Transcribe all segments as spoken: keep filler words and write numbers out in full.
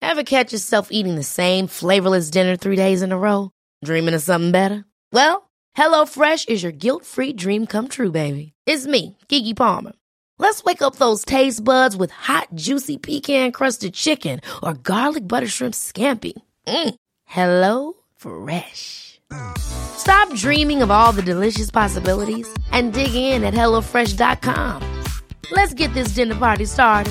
Ever catch yourself eating the same flavorless dinner three days in a row? Dreaming of something better? Well, HelloFresh is your guilt-free dream come true, baby. It's me, Keke Palmer. Let's wake up those taste buds with hot, juicy pecan-crusted chicken or garlic butter shrimp scampi. Mm. Hello Fresh. Stop dreaming of all the delicious possibilities and dig in at hello fresh dot com. Let's get this dinner party started.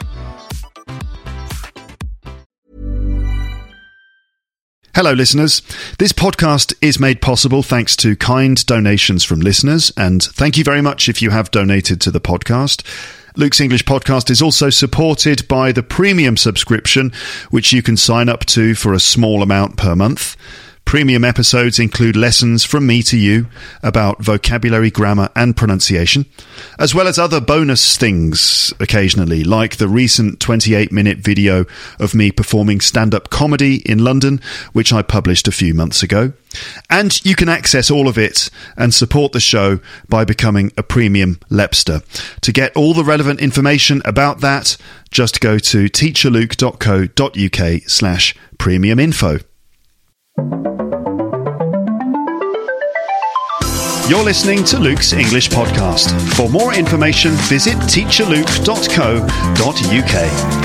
Hello, listeners. This podcast is made possible thanks to kind donations from listeners, and thank you very much if you have donated to the podcast. Luke's English Podcast is also supported by the premium subscription, which you can sign up to for a small amount per month. Premium episodes include lessons from me to you about vocabulary, grammar and pronunciation, as well as other bonus things occasionally, like the recent twenty-eight minute video of me performing stand-up comedy in London, which I published a few months ago. And you can access all of it and support the show by becoming a premium Lepster. To get all the relevant information about that, just go to teacherluke dot co dot uk slash premium info. You're listening to Luke's English Podcast. For more information, visit teacherluke dot co dot uk.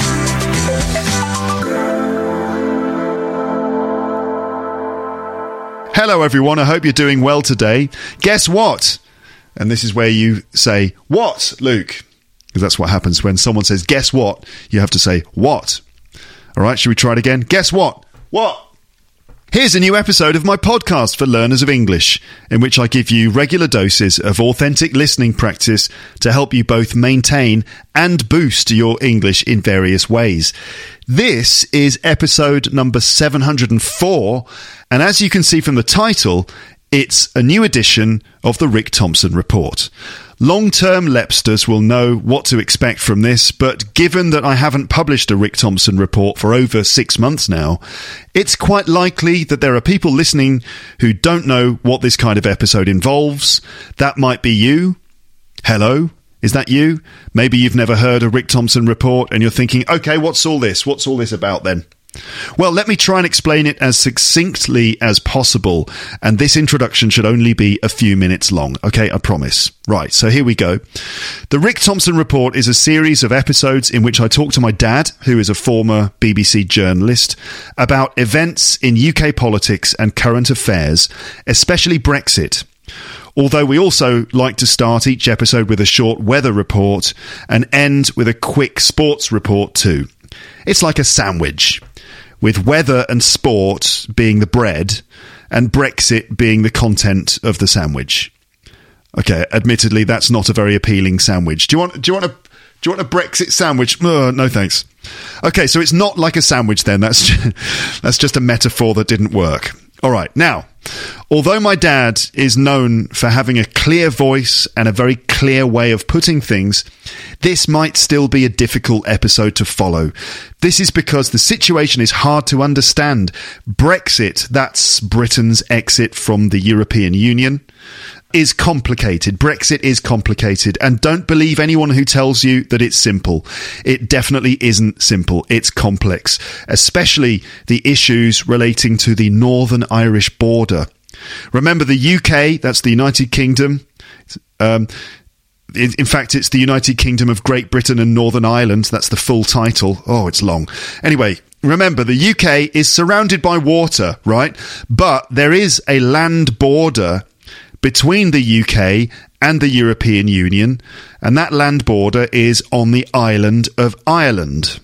Hello, everyone. I hope you're doing well today. Guess what? And this is where you say, what, Luke? Because that's what happens when someone says, guess what? You have to say, what? All right, should we try it again? Guess what? What? Here's a new episode of my podcast for learners of English, in which I give you regular doses of authentic listening practice to help you both maintain and boost your English in various ways. This is episode number seven hundred four, and as you can see from the title, it's a new edition of the Rick Thompson Report. Long-term Lepsters will know what to expect from this, but given that I haven't published a Rick Thompson report for over six months now, it's quite likely that there are people listening who don't know what this kind of episode involves. That might be you. Hello? Is that you? Maybe you've never heard a Rick Thompson report and you're thinking, okay, what's all this? What's all this about then? Well, let me try and explain it as succinctly as possible, and this introduction should only be a few minutes long, okay, I promise. Right, so here we go. The Rick Thompson Report is a series of episodes in which I talk to my dad, who is a former B B C journalist, about events in U K politics and current affairs, especially Brexit. Although we also like to start each episode with a short weather report and end with a quick sports report too. It's like a sandwich, with weather and sport being the bread and Brexit being the content of the sandwich. Okay, admittedly, that's not a very appealing sandwich. Do you want? Do you want a? Do you want a Brexit sandwich? Uh, no, thanks. Okay, so it's not like a sandwich then. That's just, that's just a metaphor that didn't work. All right, now, although my dad is known for having a clear voice and a very clear way of putting things, this might still be a difficult episode to follow. This is because the situation is hard to understand. Brexit, that's Britain's exit from the European Union, is complicated. Brexit is complicated, and don't believe anyone who tells you that it's simple. It definitely isn't simple. It's complex, especially the issues relating to the Northern Irish border. Remember, the U K, that's the United Kingdom. Um, in, in fact, it's the United Kingdom of Great Britain and Northern Ireland. That's the full title. Oh, it's long. Anyway, remember, the U K is surrounded by water, right? But there is a land border between the U K and the European Union, and that land border is on the island of Ireland.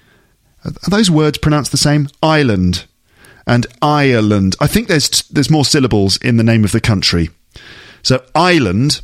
Are those words pronounced the same? Island and Ireland. I think there's there's more syllables in the name of the country. So Ireland,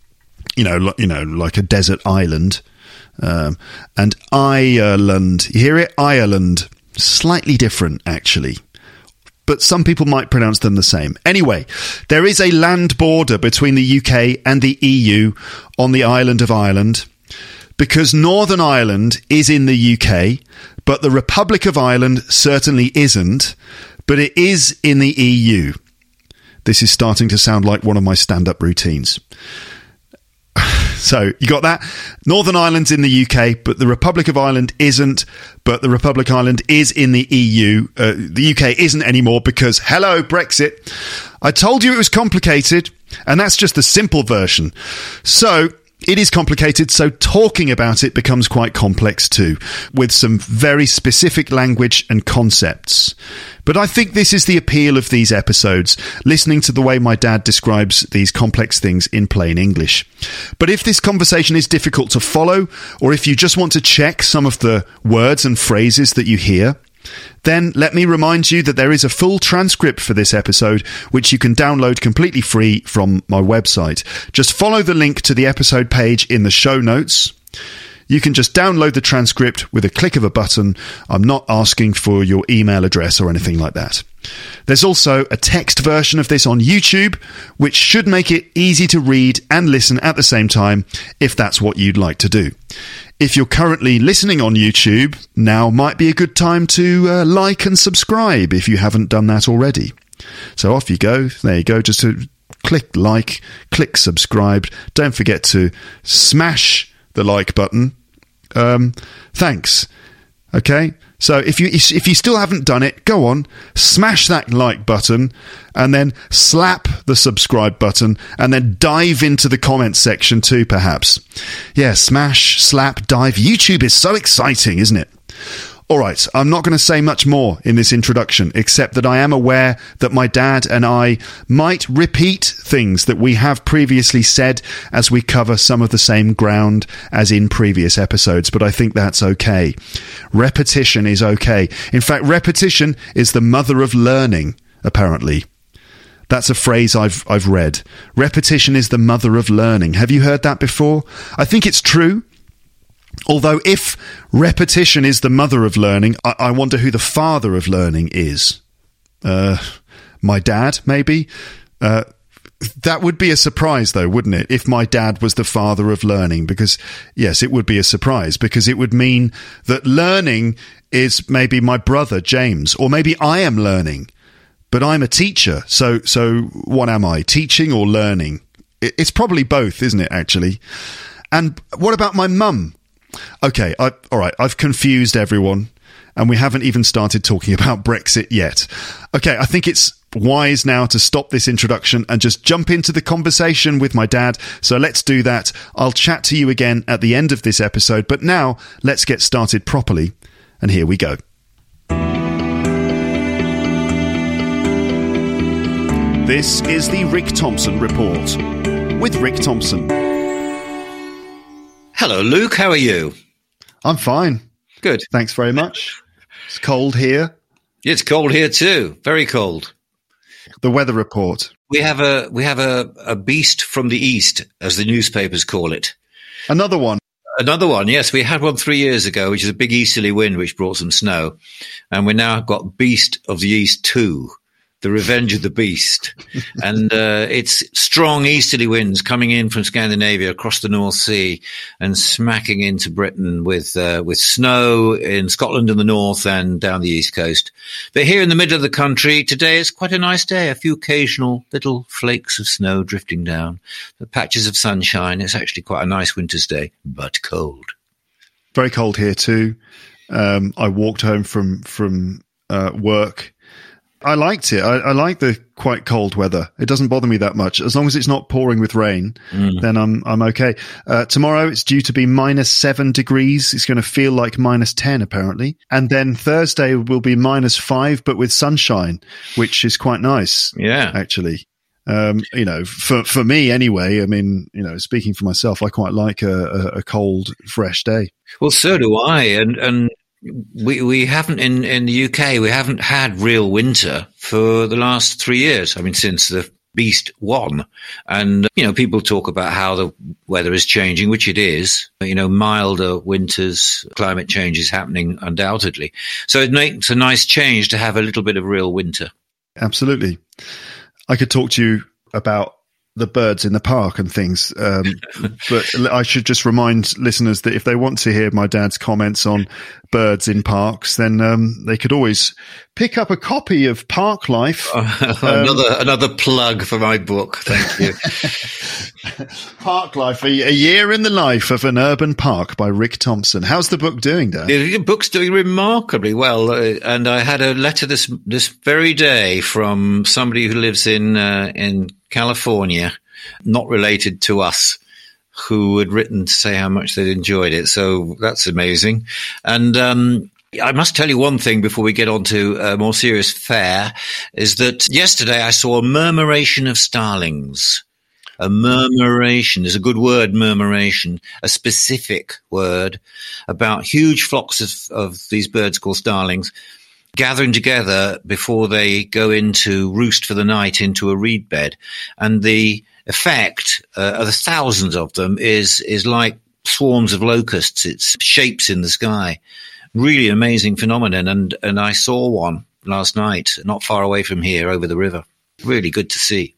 you know, you know, like a desert island, um, and Ireland. You hear it? Ireland. Slightly different, actually. But some people might pronounce them the same. Anyway, there is a land border between the U K and the E U on the island of Ireland, because Northern Ireland is in the U K, but the Republic of Ireland certainly isn't, but it is in the E U. This is starting to sound like one of my stand-up routines. So you got that? Northern Ireland's in the U K, but the Republic of Ireland isn't. But the Republic of Ireland is in the E U. Uh, the U K isn't anymore because, hello, Brexit. I told you it was complicated, and that's just the simple version. So it is complicated, so talking about it becomes quite complex too, with some very specific language and concepts. But I think this is the appeal of these episodes, listening to the way my dad describes these complex things in plain English. But if this conversation is difficult to follow, or if you just want to check some of the words and phrases that you hear, then let me remind you that there is a full transcript for this episode, which you can download completely free from my website. Just follow the link to the episode page in the show notes. You can just download the transcript with a click of a button. I'm not asking for your email address or anything like that. There's also a text version of this on YouTube, which should make it easy to read and listen at the same time, if that's what you'd like to do. If you're currently listening on YouTube, now might be a good time to uh, like and subscribe if you haven't done that already. So off you go. There you go. Just to click like, click subscribe. Don't forget to smash the like button. Um, thanks. Okay, so if you if you still haven't done it, go on, smash that like button, and then slap the subscribe button, and then dive into the comments section too, perhaps. Yeah, smash, slap, dive. YouTube is so exciting, isn't it? All right, I'm not going to say much more in this introduction, except that I am aware that my dad and I might repeat things that we have previously said as we cover some of the same ground as in previous episodes, but I think that's okay. Repetition is okay. In fact, repetition is the mother of learning, apparently. That's a phrase I've I've read. Repetition is the mother of learning. Have you heard that before? I think it's true. Although if repetition is the mother of learning, I, I wonder who the father of learning is. Uh, my dad, maybe? Uh, that would be a surprise, though, wouldn't it? If my dad was the father of learning, because, yes, it would be a surprise, because it would mean that learning is maybe my brother, James, or maybe I am learning, but I'm a teacher. So, so what am I, teaching or learning? It, it's probably both, isn't it, actually? And what about my mum? Okay, I, all right, I've confused everyone, and we haven't even started talking about Brexit yet. Okay, I think it's wise now to stop this introduction and just jump into the conversation with my dad. So let's do that. I'll chat to you again at the end of this episode, but now let's get started properly, and here we go. This is the Rick Thompson Report with Rick Thompson. Hello, Luke. How are you? I'm fine. Good. Thanks very much. It's cold here. It's cold here too. Very cold. The weather report. We have a we have a, a beast from the east, as the newspapers call it. Another one. Another one. Yes, we had one three years ago, which is a big easterly wind, which brought some snow, and we now got Beast of the East two. The Revenge of the Beast. And uh, it's strong easterly winds coming in from Scandinavia across the North Sea and smacking into Britain with uh, with snow in Scotland in the north and down the east coast. But here in the middle of the country, today is quite a nice day. A few occasional little flakes of snow drifting down. The patches of sunshine. It's actually quite a nice winter's day, but cold. Very cold here too. Um, I walked home from, from uh, work. I liked it. I, I like the quite cold weather. It doesn't bother me that much. As long as it's not pouring with rain, mm. then I'm I'm okay. Uh, tomorrow it's due to be minus seven degrees. It's going to feel like minus ten, apparently. And then Thursday will be minus five, but with sunshine, which is quite nice. Yeah. Actually. Um, you know, for, for me anyway, I mean, you know, speaking for myself, I quite like a, a, a cold, fresh day. Well, so do I. And, and, We we haven't in, in the U K, we haven't had real winter for the last three years. I mean, since the Beast won. And, you know, people talk about how the weather is changing, which it is. You know, milder winters, climate change is happening undoubtedly. So it makes a nice change to have a little bit of real winter. Absolutely. I could talk to you about the birds in the park and things. Um, but I should just remind listeners that if they want to hear my dad's comments on birds in parks, then um, they could always pick up a copy of Park Life. Uh, um, another another plug for my book. Thank you. Park Life, a, a year in the life of an urban park by Rick Thompson. How's the book doing, Dad? The book's doing remarkably well, uh, and I had a letter this this very day from somebody who lives in uh, in California, not related to us, who had written to say how much they'd enjoyed it. So that's amazing. And um, I must tell you one thing before we get on to a more serious fare, is that yesterday I saw a murmuration of starlings. A murmuration is a good word, murmuration, a specific word about huge flocks of, of these birds called starlings gathering together before they go into roost for the night into a reed bed. And the effect uh, of the thousands of them is is like swarms of locusts. It's shapes in the sky. Really amazing phenomenon. And, and I saw one last night, not far away from here, over the river. Really good to see.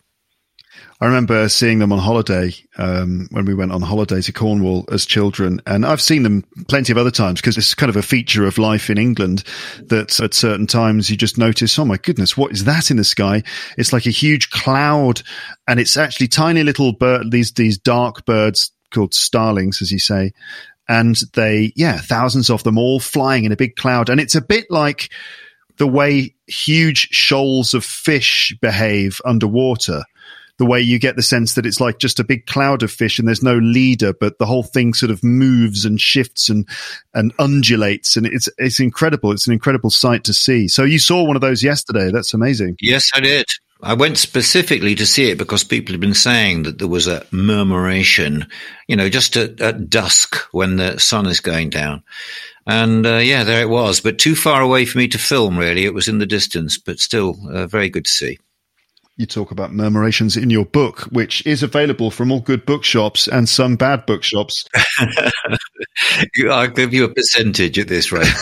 I remember seeing them on holiday um, when we went on holiday to Cornwall as children. And I've seen them plenty of other times because it's kind of a feature of life in England that at certain times you just notice, oh, my goodness, what is that in the sky? It's like a huge cloud, and it's actually tiny little bird, these these dark birds called starlings, as you say. And they, yeah, thousands of them all flying in a big cloud. And it's a bit like the way huge shoals of fish behave underwater. The way you get the sense that it's like just a big cloud of fish and there's no leader, but the whole thing sort of moves and shifts and, and undulates. And it's, it's incredible. It's an incredible sight to see. So you saw one of those yesterday. That's amazing. Yes, I did. I went specifically to see it because people had been saying that there was a murmuration, you know, just at, at dusk when the sun is going down. And, uh, yeah, there it was, but too far away for me to film, really. It was in the distance, but still uh, very good to see. You talk about murmurations in your book, which is available from all good bookshops and some bad bookshops. I'll give you a percentage at this rate.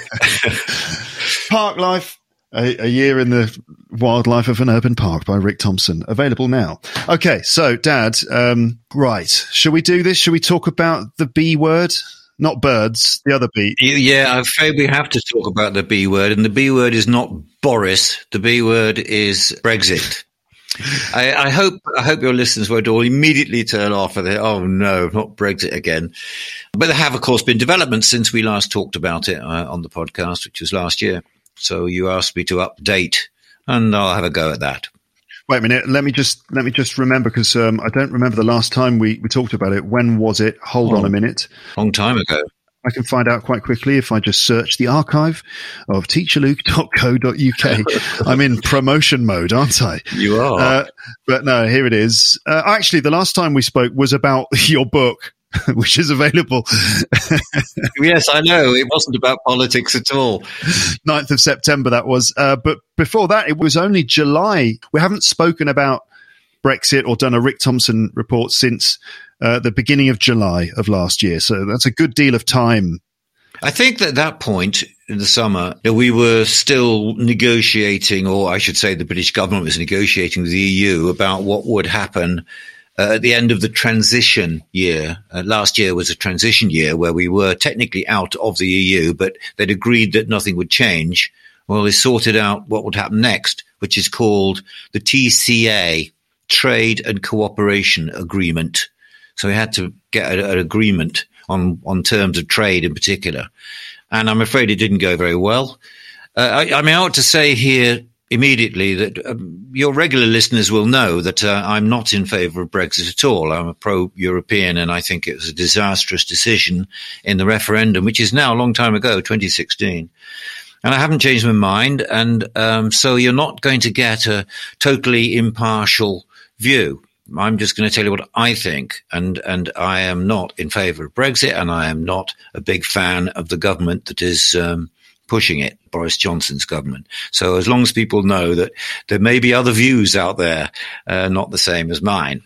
Park Life, a, a year in the wildlife of an urban park by Rick Thompson, available now. Okay, so Dad, um, right, shall we do this? Shall we talk about the B word? Not birds, the other B. Yeah, I'm afraid we have to talk about the B word, and the B word is not Boris. The B word is Brexit. I, I hope I hope your listeners won't all immediately turn off and they, oh no, not Brexit again. But there have, of course, been developments since we last talked about it uh, on the podcast, which was last year. So you asked me to update, and I'll have a go at that. Wait a minute. Let me just let me just remember, because um, I don't remember the last time we, we talked about it. When was it? Hold oh, on a minute. Long time ago. I can find out quite quickly if I just search the archive of teacher luke dot co dot u k. I'm in promotion mode, aren't I? You are. Uh, but no, here it is. Uh, actually, the last time we spoke was about your book, which is available. Yes, I know. It wasn't about politics at all. ninth of September, that was. Uh, but before that, it was only July. We haven't spoken about Brexit or done a Rick Thompson report since uh, the beginning of July of last year. So that's a good deal of time. I think that at that point in the summer, we were still negotiating, or I should say the British government was negotiating with the E U about what would happen Uh, at the end of the transition year. Uh, last year was a transition year where we were technically out of the E U, but they'd agreed that nothing would change. Well, they sorted out what would happen next, which is called the T C A, Trade and Cooperation Agreement. So we had to get a, an agreement on, on terms of trade in particular. And I'm afraid it didn't go very well. Uh, I, I mean, I ought to say here immediately that um, your regular listeners will know that uh, I'm not in favour of Brexit at all. I'm a pro-European, and I think it was a disastrous decision in the referendum, which is now a long time ago, twenty sixteen. And I haven't changed my mind, and um, so you're not going to get a totally impartial view. I'm just going to tell you what I think, and, and I am not in favour of Brexit, and I am not a big fan of the government that is um, pushing it, Boris Johnson's government. So as long as people know that there may be other views out there, uh, not the same as mine.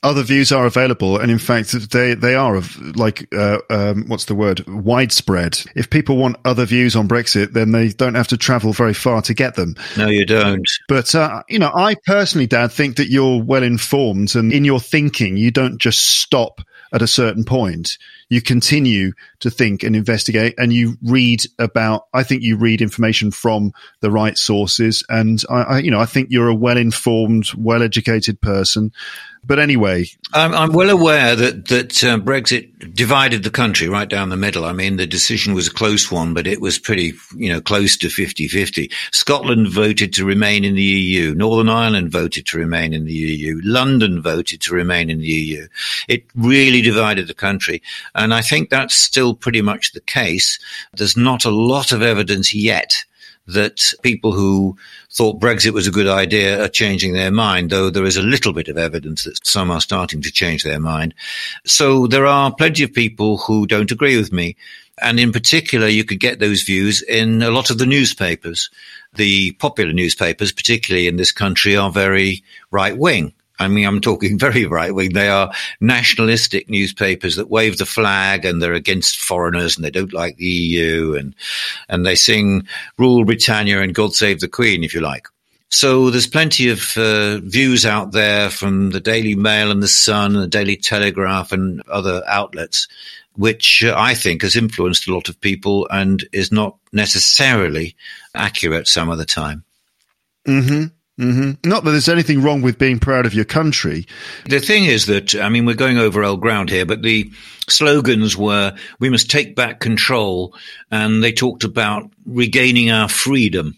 other views are available, and in fact, they they are of like uh, um, what's the word? Widespread. If people want other views on Brexit, then they don't have to travel very far to get them. No, you don't. But uh, you know, I personally, Dad, think that you're well informed, and in your thinking, you don't just stop at a certain point. You continue to think and investigate, and you read about, I think you read information from the right sources. And I, I you know, I think you're a well-informed, well-educated person. But anyway, I'm, I'm well aware that that uh, Brexit divided the country right down the middle. I mean, the decision was a close one, but it was pretty, you know, close to fifty-fifty. Scotland voted to remain in the E U. Northern Ireland voted to remain in the E U. London voted to remain in the E U. It really divided the country, and I think that's still pretty much the case. There's not a lot of evidence yet that people who thought Brexit was a good idea are changing their mind, though there is a little bit of evidence that some are starting to change their mind. So there are plenty of people who don't agree with me. And in particular, you could get those views in a lot of the newspapers. The popular newspapers, particularly in this country, are very right-wing. I mean, I'm talking very right-wing. They are nationalistic newspapers that wave the flag, and they're against foreigners, and they don't like the E U, and and they sing "Rule Britannia" and "God Save the Queen," if you like. So there's plenty of uh, views out there from the Daily Mail and the Sun and the Daily Telegraph and other outlets, which uh, I think has influenced a lot of people and is not necessarily accurate some of the time. Mm-hmm. Mm-hmm. Not that there's anything wrong with being proud of your country. The thing is that, I mean, we're going over old ground here, but the slogans were, we must take back control, and they talked about regaining our freedom.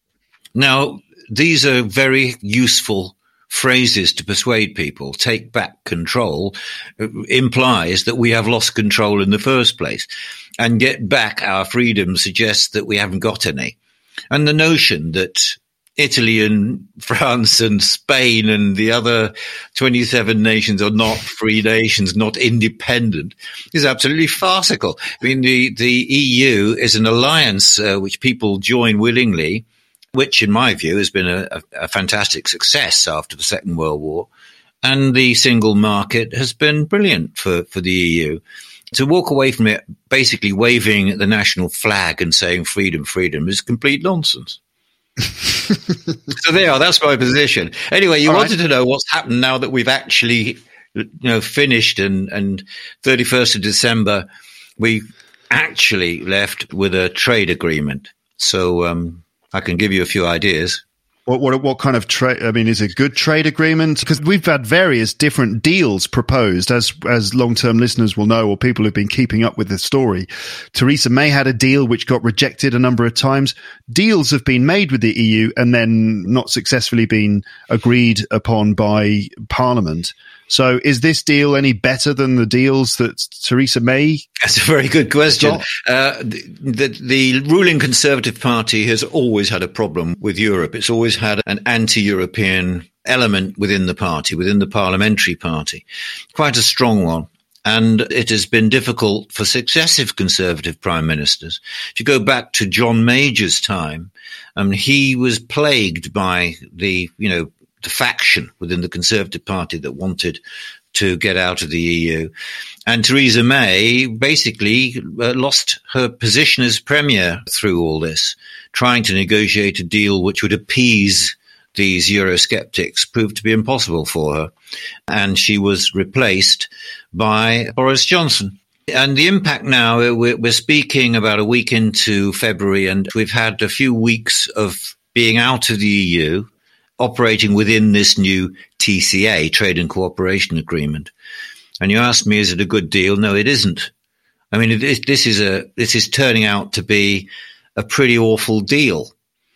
Now, these are very useful phrases to persuade people. Take back control implies that we have lost control in the first place, and get back our freedom suggests that we haven't got any. And the notion that Italy and France and Spain and the other twenty-seven nations are not free nations, not independent, is absolutely farcical. I mean, the, the E U is an alliance uh, which people join willingly, which in my view has been a, a, a fantastic success after the Second World War. And the single market has been brilliant for, for the E U. To walk away from it basically waving the national flag and saying freedom, freedom is complete nonsense. So there, are, that's my position. Anyway, you All wanted right. to know what's happened now that we've actually, you know, finished, and and thirty-first of December we actually left with a trade agreement. So um, I can give you a few ideas. What what what kind of trade? I mean, is it a good trade agreement? Because we've had various different deals proposed, as as long term listeners will know, or people who've been keeping up with the story. Theresa May had a deal which got rejected a number of times. Deals have been made with the E U and then not successfully been agreed upon by Parliament. So is this deal any better than the deals that Theresa May? That's a very good question. Uh, the, the, the ruling Conservative Party has always had a problem with Europe. It's always had an anti-European element within the party, within the parliamentary party, quite a strong one. And it has been difficult for successive Conservative prime ministers. If you go back to John Major's time, um, he was plagued by the, you know, the faction within the Conservative Party that wanted to get out of the E U. And Theresa May basically uh, lost her position as Premier through all this, trying to negotiate a deal which would appease these Eurosceptics proved to be impossible for her. And she was replaced by Boris Johnson. And the impact now, we're speaking about a week into February, and we've had a few weeks of being out of the E U, operating within this new T C A, Trade and Cooperation Agreement. And you asked me, is it a good deal? No, it isn't. I mean, it is, this is a this is turning out to be a pretty awful deal.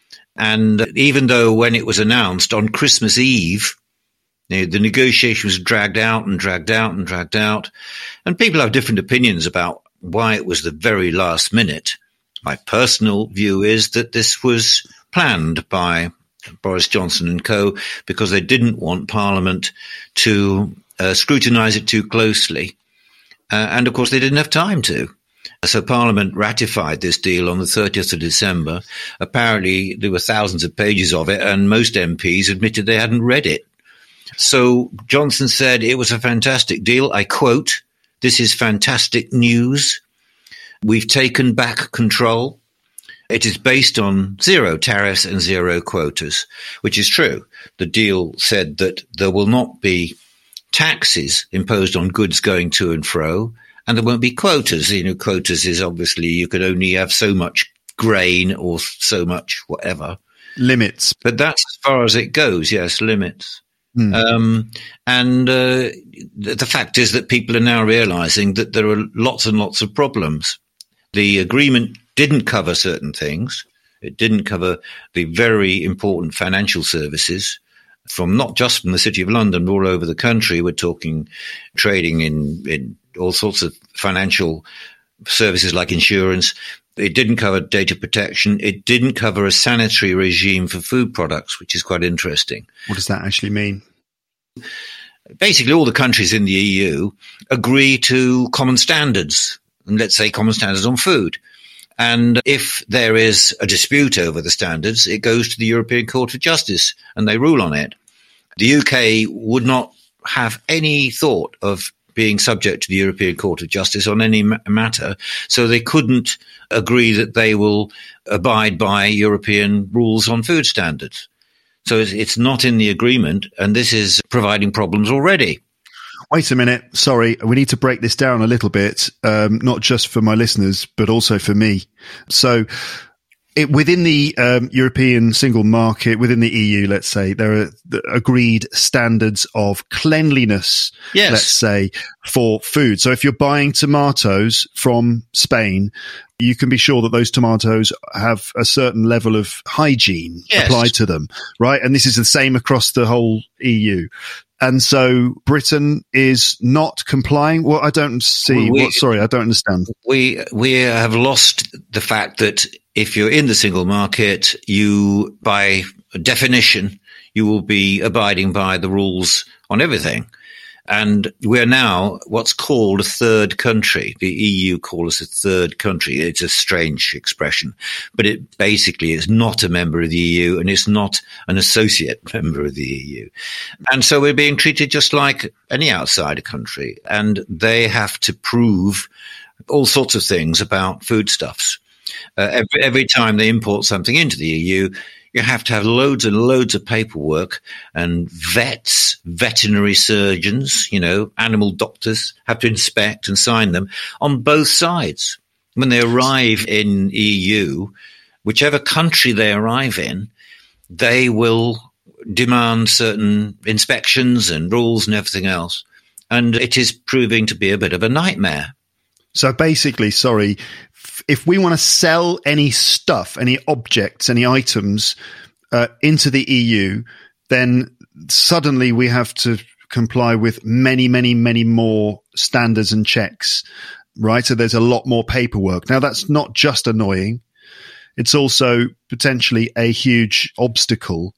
And even though when it was announced on Christmas Eve, you know, the negotiation was dragged out and dragged out and dragged out, and people have different opinions about why it was the very last minute. My personal view is that this was planned by Boris Johnson and co, because they didn't want Parliament to uh, scrutinise it too closely. Uh, and, of course, they didn't have time to. So Parliament ratified this deal on the thirtieth of December. Apparently, there were thousands of pages of it, and most M Ps admitted they hadn't read it. So Johnson said it was a fantastic deal. I quote, "This is fantastic news. We've taken back control. It is based on zero tariffs and zero quotas," which is true. The deal said that there will not be taxes imposed on goods going to and fro, and there won't be quotas. You know, quotas is obviously you could only have so much grain or so much whatever. Limits. But that's as far as it goes, yes, limits. Mm. Um, and uh, the fact is that people are now realizing that there are lots and lots of problems. The agreement didn't cover certain things. It didn't cover the very important financial services from not just from the City of London, but all over the country. We're talking trading in, in all sorts of financial services like insurance. It didn't cover data protection. It didn't cover a sanitary regime for food products, which is quite interesting. What does that actually mean? Basically, all the countries in the E U agree to common standards, and let's say common standards on food. And if there is a dispute over the standards, it goes to the European Court of Justice and they rule on it. The U K would not have any thought of being subject to the European Court of Justice on any matter, so they couldn't agree that they will abide by European rules on food standards. So it's not in the agreement, and this is providing problems already. Wait a minute. Sorry. We need to break this down a little bit, um, not just for my listeners, but also for me. So it, within the um, European single market, within the E U, let's say, there are the agreed standards of cleanliness, yes. let's say, for food. So if you're buying tomatoes from Spain, you can be sure that those tomatoes have a certain level of hygiene yes. applied to them, right? And this is the same across the whole E U. And so Britain is not complying. Well, I don't see. We, what, sorry, I don't understand. We we have lost the fact that if you're in the single market, you, by definition, you will be abiding by the rules on everything. And we're now what's called a third country. The E U call us a third country. It's a strange expression, but it basically is not a member of the E U and it's not an associate member of the E U. And so we're being treated just like any outsider country, and they have to prove all sorts of things about foodstuffs. Uh, every, every time they import something into the E U, you have to have loads and loads of paperwork, and vets, veterinary surgeons, you know, animal doctors have to inspect and sign them on both sides. When they arrive in E U, whichever country they arrive in, they will demand certain inspections and rules and everything else. And it is proving to be a bit of a nightmare. So basically, sorry, if we want to sell any stuff, any objects, any items uh, into the E U, then suddenly we have to comply with many, many, many more standards and checks, right? So there's a lot more paperwork. Now, that's not just annoying. It's also potentially a huge obstacle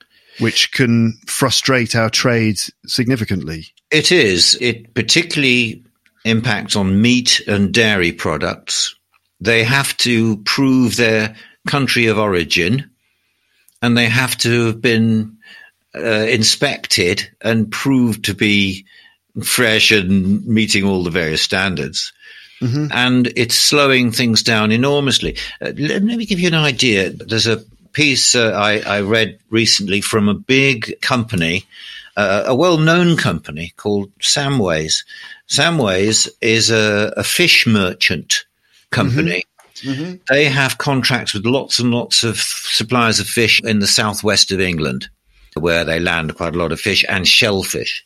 which can frustrate our trade significantly. It is. It particularly impacts on meat and dairy products. They have to prove their country of origin, and they have to have been uh, inspected and proved to be fresh and meeting all the various standards. Mm-hmm. And it's slowing things down enormously. Uh, let me give you an idea. There's a piece uh, I, I read recently from a big company, uh, a well-known company called Samways. Samways is a, a fish merchant company. Mm-hmm. Mm-hmm. They have contracts with lots and lots of suppliers of fish in the southwest of England, where they land quite a lot of fish and shellfish.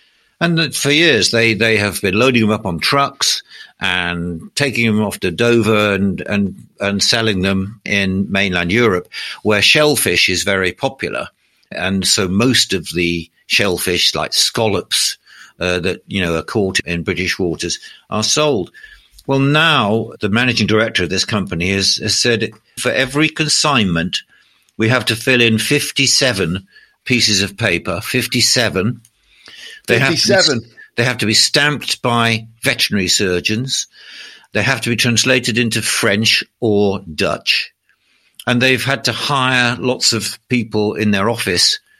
And for years, they, they have been loading them up on trucks and taking them off to Dover and, and, and selling them in mainland Europe, where shellfish is very popular. And so most of the shellfish, like scallops, uh, that, you know, are caught in British waters are sold. Well, now the managing director of this company has, has said for every consignment, we have to fill in fifty-seven pieces of paper, fifty-seven. They fifty-seven. Have to be, they have to be stamped by veterinary surgeons. They have to be translated into French or Dutch. And they've had to hire lots of people in their office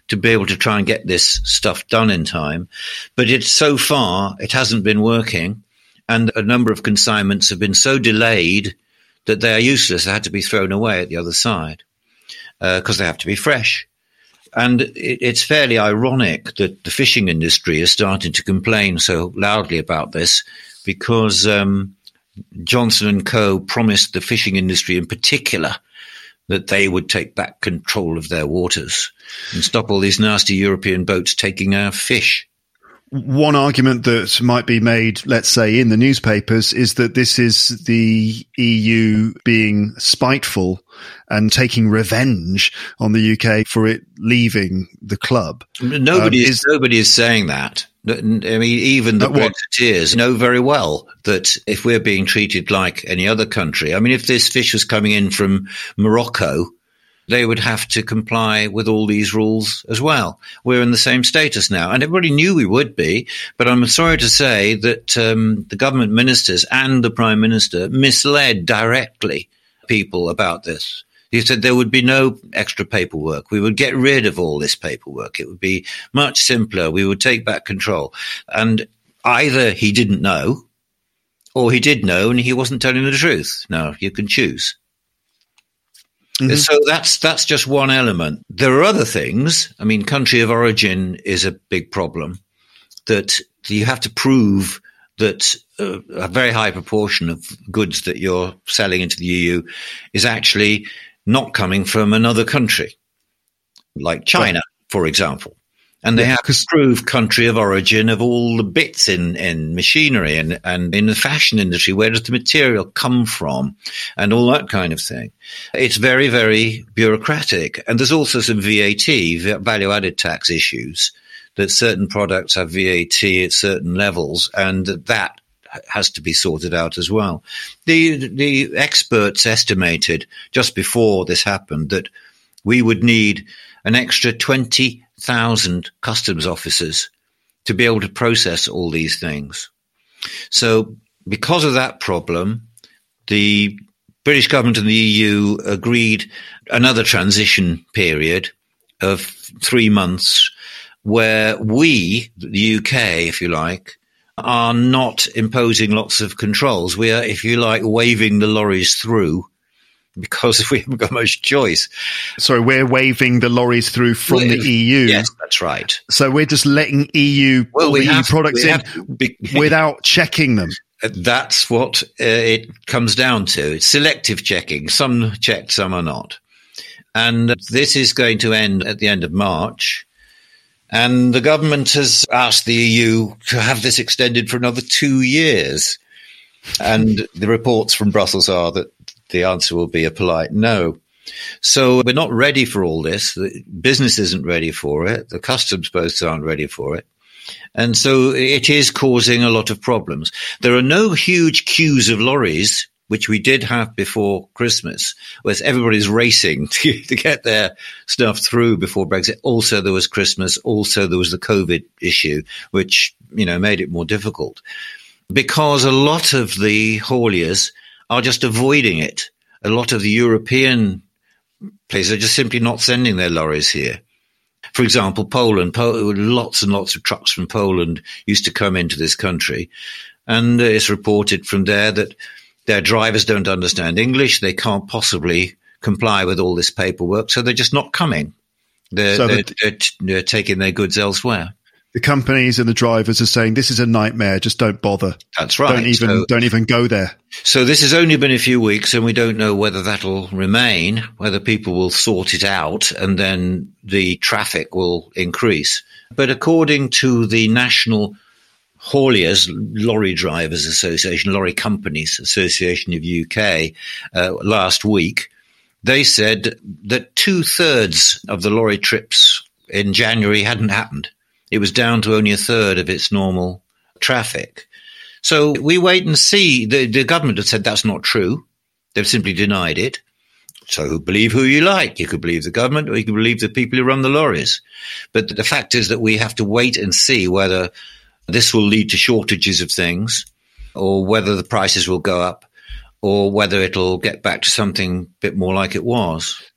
to be able to try and get this stuff done in time. But it's so far, it hasn't been working. And a number of consignments have been so delayed that they are useless. They had to be thrown away at the other side because uh, they have to be fresh. And it, it's fairly ironic that the fishing industry is starting to complain so loudly about this because um, Johnson and Co. promised the fishing industry in particular that they would take back control of their waters and stop all these nasty European boats taking our fish. One argument that might be made, let's say, in the newspapers is that this is the E U being spiteful and taking revenge on the U K for it leaving the club. Nobody um, is, is nobody is saying that. I mean, even the Brexiteers know very well that if we're being treated like any other country, I mean, if this fish was coming in from Morocco, they would have to comply with all these rules as well. We're in the same status now, and everybody knew we would be, but I'm sorry to say that um, the government ministers and the Prime Minister misled directly people about this. He said there would be no extra paperwork. We would get rid of all this paperwork. It would be much simpler. We would take back control. And either he didn't know, or he did know and he wasn't telling the truth. Now, you can choose. Mm-hmm. So that's that's just one element. There are other things. I mean, country of origin is a big problem, that you have to prove that uh, a very high proportion of goods that you're selling into the E U is actually not coming from another country, like China, for example. And they yeah, have to prove country of origin of all the bits in, in machinery and, and in the fashion industry. Where does the material come from and all that kind of thing? It's very, very bureaucratic. And there's also some V A T, value added tax issues, that certain products have V A T at certain levels, and that has to be sorted out as well. The, the experts estimated just before this happened that we would need an extra twenty thousand customs officers to be able to process all these things. So because of that problem, the British government and the E U agreed another transition period of three months where we, the U K, if you like, are not imposing lots of controls. We are, if you like, waving the lorries through, because we haven't got much choice. Sorry, we're waving the lorries through from we're, the E U. Yes, that's right. So we're just letting E U, well, we the have, E U products in be, without checking them. That's what uh, it comes down to. It's selective checking. Some checked, some are not. And this is going to end at the end of March. And the government has asked the E U to have this extended for another two years. And the reports from Brussels are that the answer will be a polite no. So we're not ready for all this. The business isn't ready for it. The customs posts aren't ready for it. And so it is causing a lot of problems. There are no huge queues of lorries, which we did have before Christmas, where everybody's racing to, to get their stuff through before Brexit. Also, there was Christmas. Also, there was the COVID issue, which, you know, made it more difficult, because a lot of the hauliers are just avoiding it. A lot of the European places are just simply not sending their lorries here. For example, Poland, po- lots and lots of trucks from Poland used to come into this country. And it's reported from there that their drivers don't understand English. They can't possibly comply with all this paperwork. So they're just not coming. They're, so they're, the, they're, they're taking their goods elsewhere. The companies and the drivers are saying, this is a nightmare. Just don't bother. That's right. Don't even, so, don't even go there. So this has only been a few weeks, and we don't know whether that'll remain, whether people will sort it out, and then the traffic will increase. But according to the National Hauliers, Lorry Drivers Association, Lorry Companies Association of U K, uh, last week, they said that two thirds of the lorry trips in January hadn't happened. It was down to only a third of its normal traffic. So we wait and see. The, the government has said that's not true. They've simply denied it. So believe who you like. You could believe the government, or you could believe the people who run the lorries. But the fact is that we have to wait and see whether this will lead to shortages of things, or whether the prices will go up, or whether it'll get back to something a bit more like it was.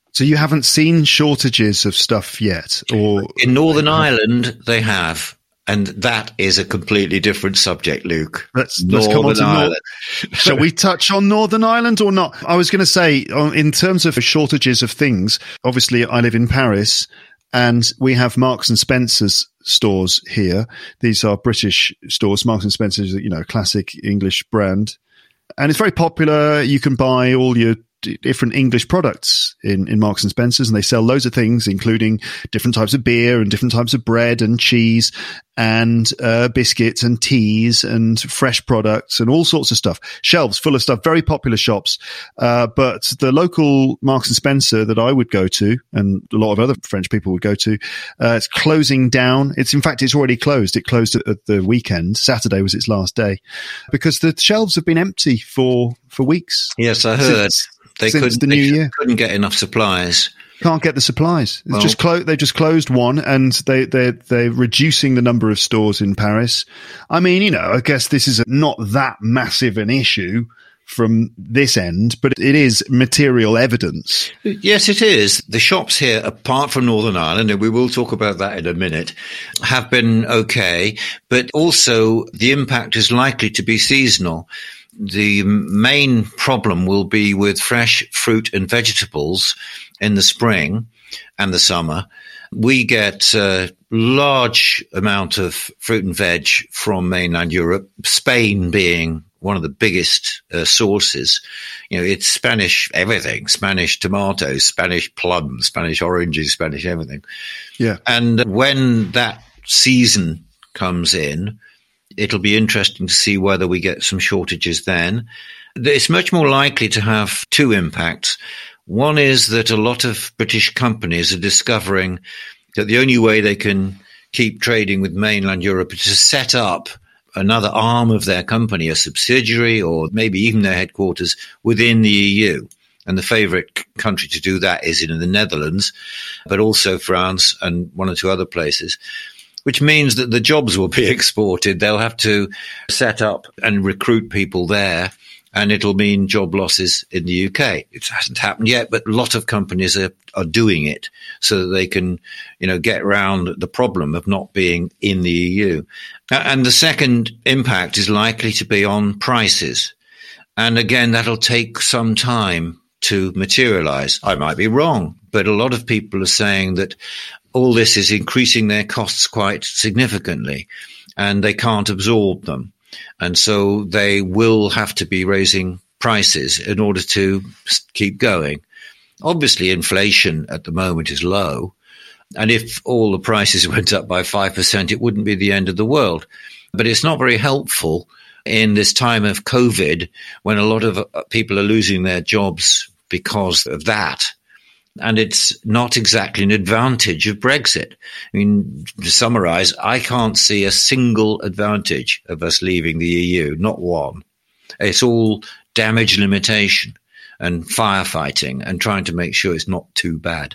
So you haven't seen shortages of stuff yet? Or in Northern Ireland, they have. And that is a completely different subject, Luke. Let's, let's come on to Northern. Shall we touch on Northern Ireland or not? I was going to say, in terms of shortages of things, obviously I live in Paris and we have Marks and Spencer's stores here. These are British stores. Marks and Spencer's, you know, classic English brand. And it's very popular. You can buy all your different English products in, in Marks and Spencer's, and they sell loads of things, including different types of beer and different types of bread and cheese and uh, biscuits and teas and fresh products and all sorts of stuff. Shelves full of stuff, very popular shops. Uh, but the local Marks and Spencer that I would go to, and a lot of other French people would go to, uh, it's closing down. It's, in fact, it's already closed. It closed at, at the weekend. Saturday was its last day because the shelves have been empty for, for weeks. Yes, I heard. Since, They Since couldn't, the new they year. couldn't get enough supplies. Can't get the supplies. It's Well, just clo- they just closed one, and they they they're reducing the number of stores in Paris. I mean, you know, I guess this is not that massive an issue from this end, but it is material evidence. Yes, it is. The shops here, apart from Northern Ireland, and we will talk about that in a minute, have been okay, but also the impact is likely to be seasonal. The main problem will be with fresh fruit and vegetables in the spring and the summer. We get a large amount of fruit and veg from mainland Europe, Spain being one of the biggest uh, sources. You know, it's Spanish everything, Spanish tomatoes, Spanish plums, Spanish oranges, Spanish everything. Yeah. And when that season comes in, it'll be interesting to see whether we get some shortages then. It's much more likely to have two impacts. One is that a lot of British companies are discovering that the only way they can keep trading with mainland Europe is to set up another arm of their company, a subsidiary, or maybe even their headquarters within the E U. And the favourite country to do that is in the Netherlands, but also France and one or two other places, which means that the jobs will be exported. They'll have to set up and recruit people there, and it'll mean job losses in the U K. It hasn't happened yet, but a lot of companies are, are doing it so that they can, you know, get around the problem of not being in the E U. And the second impact is likely to be on prices. And again, that'll take some time to materialize. I might be wrong, but a lot of people are saying that all this is increasing their costs quite significantly and they can't absorb them. And so they will have to be raising prices in order to keep going. Obviously, inflation at the moment is low. And if all the prices went up by five percent, it wouldn't be the end of the world. But it's not very helpful in this time of COVID when a lot of people are losing their jobs because of that. And it's not exactly an advantage of Brexit. I mean, to summarize, I can't see a single advantage of us leaving the E U, not one. It's all damage limitation and firefighting and trying to make sure it's not too bad.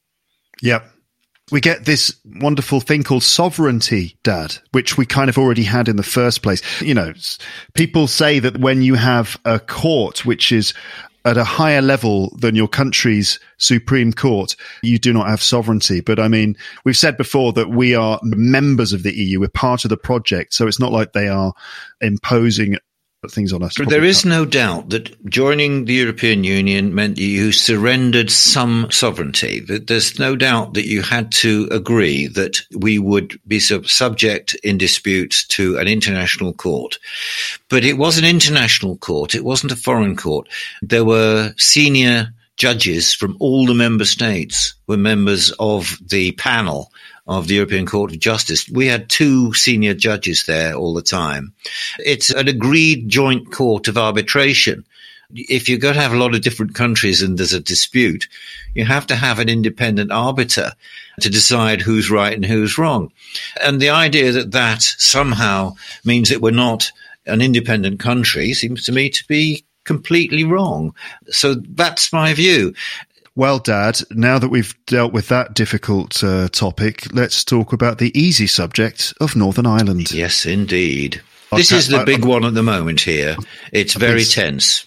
Yep. We get this wonderful thing called sovereignty, Dad, which we kind of already had in the first place. You know, people say that when you have a court which is at a higher level than your country's Supreme Court, you do not have sovereignty. But I mean, we've said before that we are members of the E U. We're part of the project. So it's not like they are imposing things on us. There is no doubt that joining the European Union meant you surrendered some sovereignty. There's no doubt that you had to agree that we would be subject in disputes to an international court. But it was an international court. It wasn't a foreign court. There were senior judges from all the member states were members of the panel of the European Court of Justice. We had two senior judges there all the time. It's an agreed joint court of arbitration. If you're going to have a lot of different countries and there's a dispute, you have to have an independent arbiter to decide who's right and who's wrong. And the idea that that somehow means that we're not an independent country seems to me to be completely wrong. So that's my view. Well, Dad, now that we've dealt with that difficult uh, topic, let's talk about the easy subject of Northern Ireland. Yes, indeed. Okay, This is the I, big I, one at the moment here. It's very tense.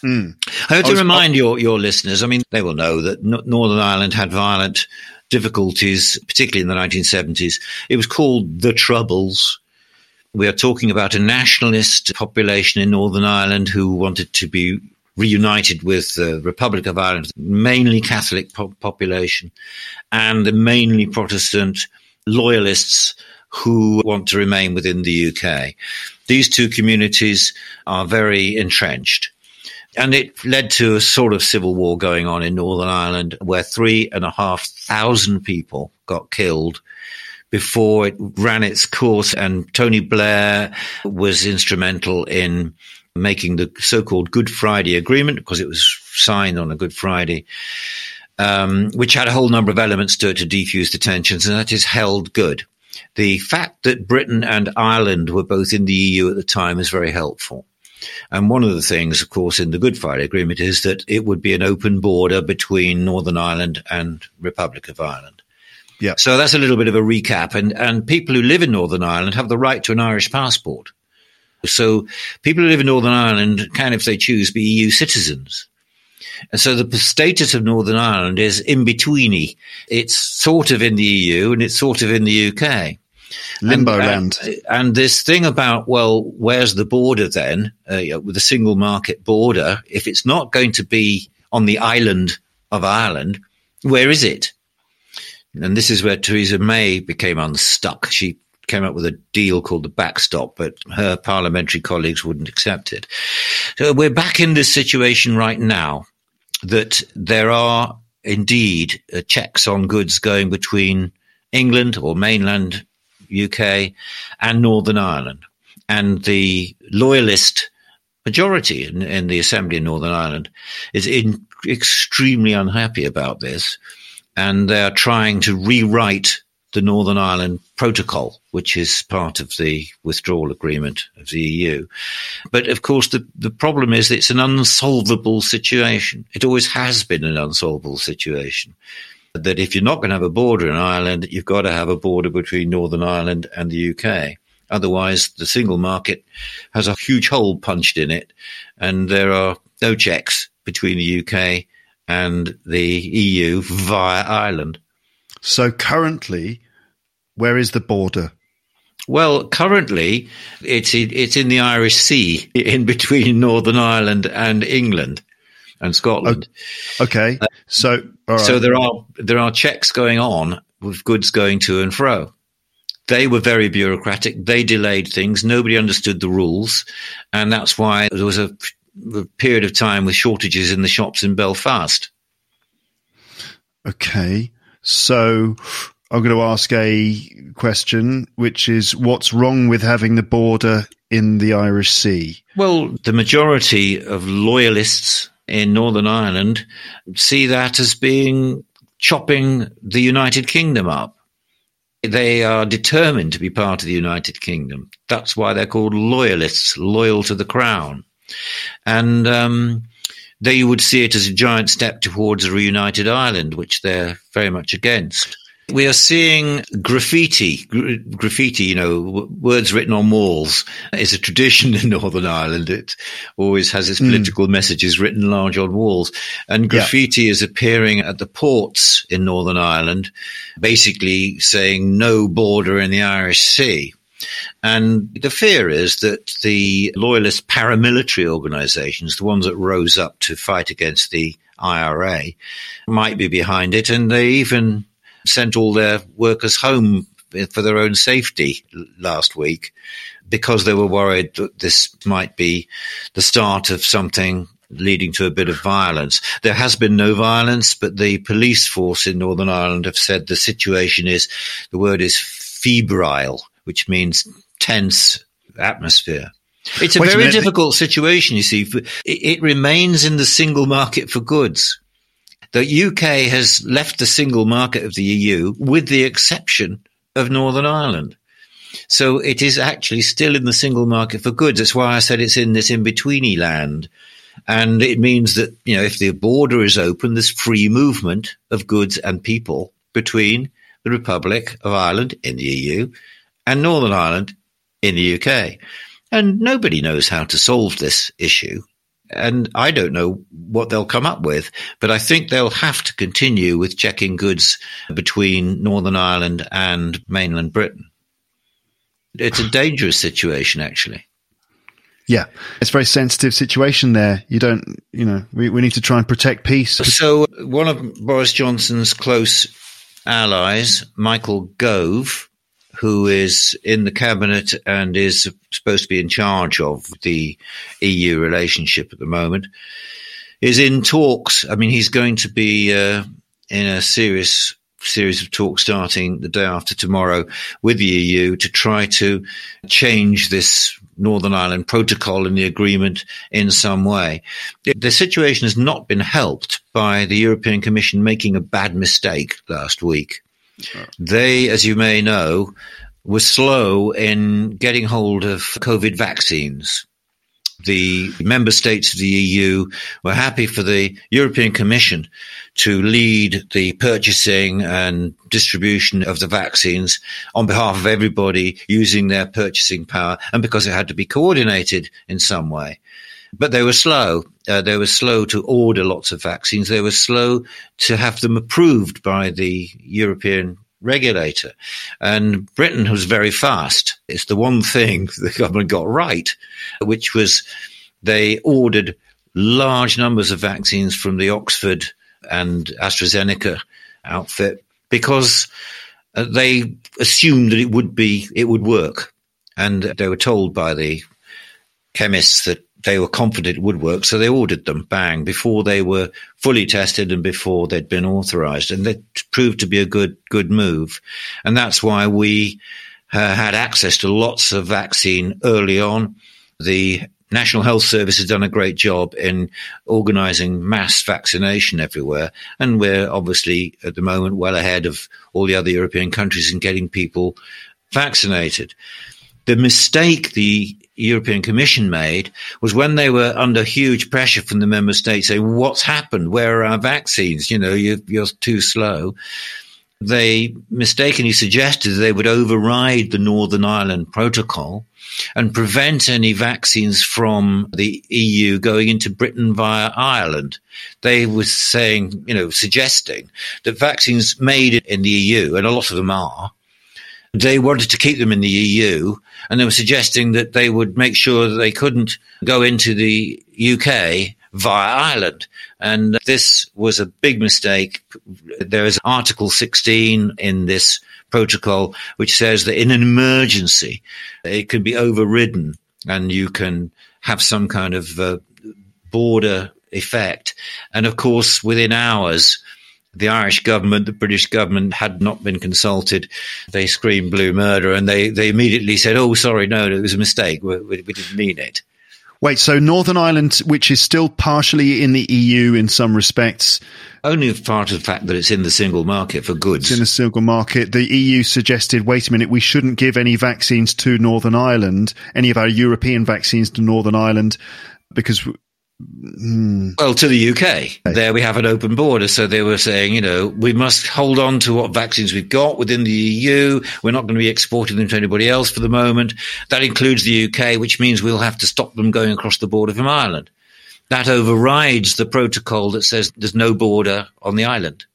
Mm. I have to I was, remind I, your, your listeners, I mean, they will know that Northern Ireland had violent difficulties, particularly in the nineteen seventies. It was called the Troubles. We are talking about a nationalist population in Northern Ireland who wanted to be reunited with the Republic of Ireland, mainly Catholic po- population, and the mainly Protestant loyalists who want to remain within the U K. These two communities are very entrenched. And it led to a sort of civil war going on in Northern Ireland where three and a half thousand people got killed before it ran its course. And Tony Blair was instrumental in making the so-called Good Friday Agreement, because it was signed on a Good Friday, um, which had a whole number of elements to it to defuse the tensions, and that is held good. The fact that Britain and Ireland were both in the E U at the time is very helpful. And one of the things, of course, in the Good Friday Agreement is that it would be an open border between Northern Ireland and Republic of Ireland. Yeah. So that's a little bit of a recap. And, and people who live in Northern Ireland have the right to an Irish passport. So people who live in Northern Ireland can, if they choose, be E U citizens. And so the status of Northern Ireland is in-betweeny. It's sort of in the E U and it's sort of in the U K. Limbo and, land. And, and this thing about, well, where's the border then, uh, with a single market border? If it's not going to be on the island of Ireland, where is it? And this is where Theresa May became unstuck. She came up with a deal called the backstop, but her parliamentary colleagues wouldn't accept it. So we're back in this situation right now that there are indeed uh, checks on goods going between England or mainland U K and Northern Ireland. And the loyalist majority in, in the Assembly in Northern Ireland is in, extremely unhappy about this. And they are trying to rewrite the Northern Ireland Protocol, which is part of the withdrawal agreement of the E U. But of course, the, the problem is that it's an unsolvable situation. It always has been an unsolvable situation. That if you're not going to have a border in Ireland, you've got to have a border between Northern Ireland and the U K. Otherwise, the single market has a huge hole punched in it, and there are no checks between the U K and the E U via Ireland. So currently, where is the border? Well, currently, it's in, it's in the Irish Sea, in between Northern Ireland and England and Scotland. Okay, so all right. So there are there are checks going on with goods going to and fro. They were very bureaucratic. They delayed things. Nobody understood the rules, and that's why there was a, a period of time with shortages in the shops in Belfast. Okay, so I'm going to ask a question, which is, what's wrong with having the border in the Irish Sea? Well, the majority of loyalists in Northern Ireland see that as being chopping the United Kingdom up. They are determined to be part of the United Kingdom. That's why they're called loyalists, loyal to the crown. And um, they would see it as a giant step towards a reunited Ireland, which they're very much against. We are seeing graffiti, gra- graffiti, you know, w- words written on walls is a tradition in Northern Ireland. It always has its political mm. messages written large on walls. And graffiti yeah. is appearing at the ports in Northern Ireland, basically saying no border in the Irish Sea. And the fear is that the loyalist paramilitary organizations, the ones that rose up to fight against the I R A, might be behind it. And they even sent all their workers home for their own safety last week because they were worried that this might be the start of something leading to a bit of violence. There has been no violence, but the police force in Northern Ireland have said the situation is, the word is febrile, which means tense atmosphere. It's a Wait very a difficult situation, you see. It remains in the single market for goods. The U K has left the single market of the E U with the exception of Northern Ireland. So it is actually still in the single market for goods. That's why I said it's in this in-betweeny land. And it means that, you know, if the border is open, there's free movement of goods and people between the Republic of Ireland in the E U and Northern Ireland in the U K. And nobody knows how to solve this issue. And I don't know what they'll come up with, but I think they'll have to continue with checking goods between Northern Ireland and mainland Britain. It's a dangerous situation, actually. Yeah, it's a very sensitive situation there. You don't, you know, we, we need to try and protect peace. So one of Boris Johnson's close allies, Michael Gove, who is in the cabinet and is supposed to be in charge of the E U relationship at the moment, is in talks. I mean, he's going to be uh, in a serious series of talks starting the day after tomorrow with the E U to try to change this Northern Ireland Protocol in the agreement in some way. The situation has not been helped by the European Commission making a bad mistake last week. They, as you may know, were slow in getting hold of COVID vaccines. The member states of the E U were happy for the European Commission to lead the purchasing and distribution of the vaccines on behalf of everybody using their purchasing power, and because it had to be coordinated in some way. But they were slow. Uh, they were slow to order lots of vaccines. They were slow to have them approved by the European regulator. And Britain was very fast. It's the one thing the government got right, which was they ordered large numbers of vaccines from the Oxford and AstraZeneca outfit because uh, they assumed that it would be, it would work. And they were told by the chemists that they were confident it would work, so they ordered them, bang, before they were fully tested and before they'd been authorized. And that proved to be a good good move. And that's why we uh, had access to lots of vaccine early on. The National Health Service has done a great job in organizing mass vaccination everywhere. And we're obviously, at the moment, well ahead of all the other European countries in getting people vaccinated. The mistake the European Commission made was when they were under huge pressure from the member states saying, what's happened? Where are our vaccines? You know, you're, you're too slow. They mistakenly suggested they would override the Northern Ireland Protocol and prevent any vaccines from the E U going into Britain via Ireland. They were saying, you know, suggesting that vaccines made in the E U, and a lot of them are, they wanted to keep them in the E U, and they were suggesting that they would make sure that they couldn't go into the U K via Ireland. And this was a big mistake. There is Article sixteen in this protocol, which says that in an emergency, it can be overridden and you can have some kind of uh, border effect. And of course, within hours, the Irish government, the British government had not been consulted. They screamed blue murder, and they, they immediately said, oh, sorry, no, it was a mistake. We, we, we didn't mean it. Wait, so Northern Ireland, which is still partially in the E U in some respects. Only part of the fact that it's in the single market for goods. It's in the single market. The E U suggested, wait a minute, we shouldn't give any vaccines to Northern Ireland, any of our European vaccines to Northern Ireland, because... Hmm. Well, to the U K, there we have an open border. So they were saying, you know, we must hold on to what vaccines we've got within the E U. We're not going to be exporting them to anybody else for the moment. That includes the U K, which means we'll have to stop them going across the border from Ireland. That overrides the protocol that says there's no border on the island.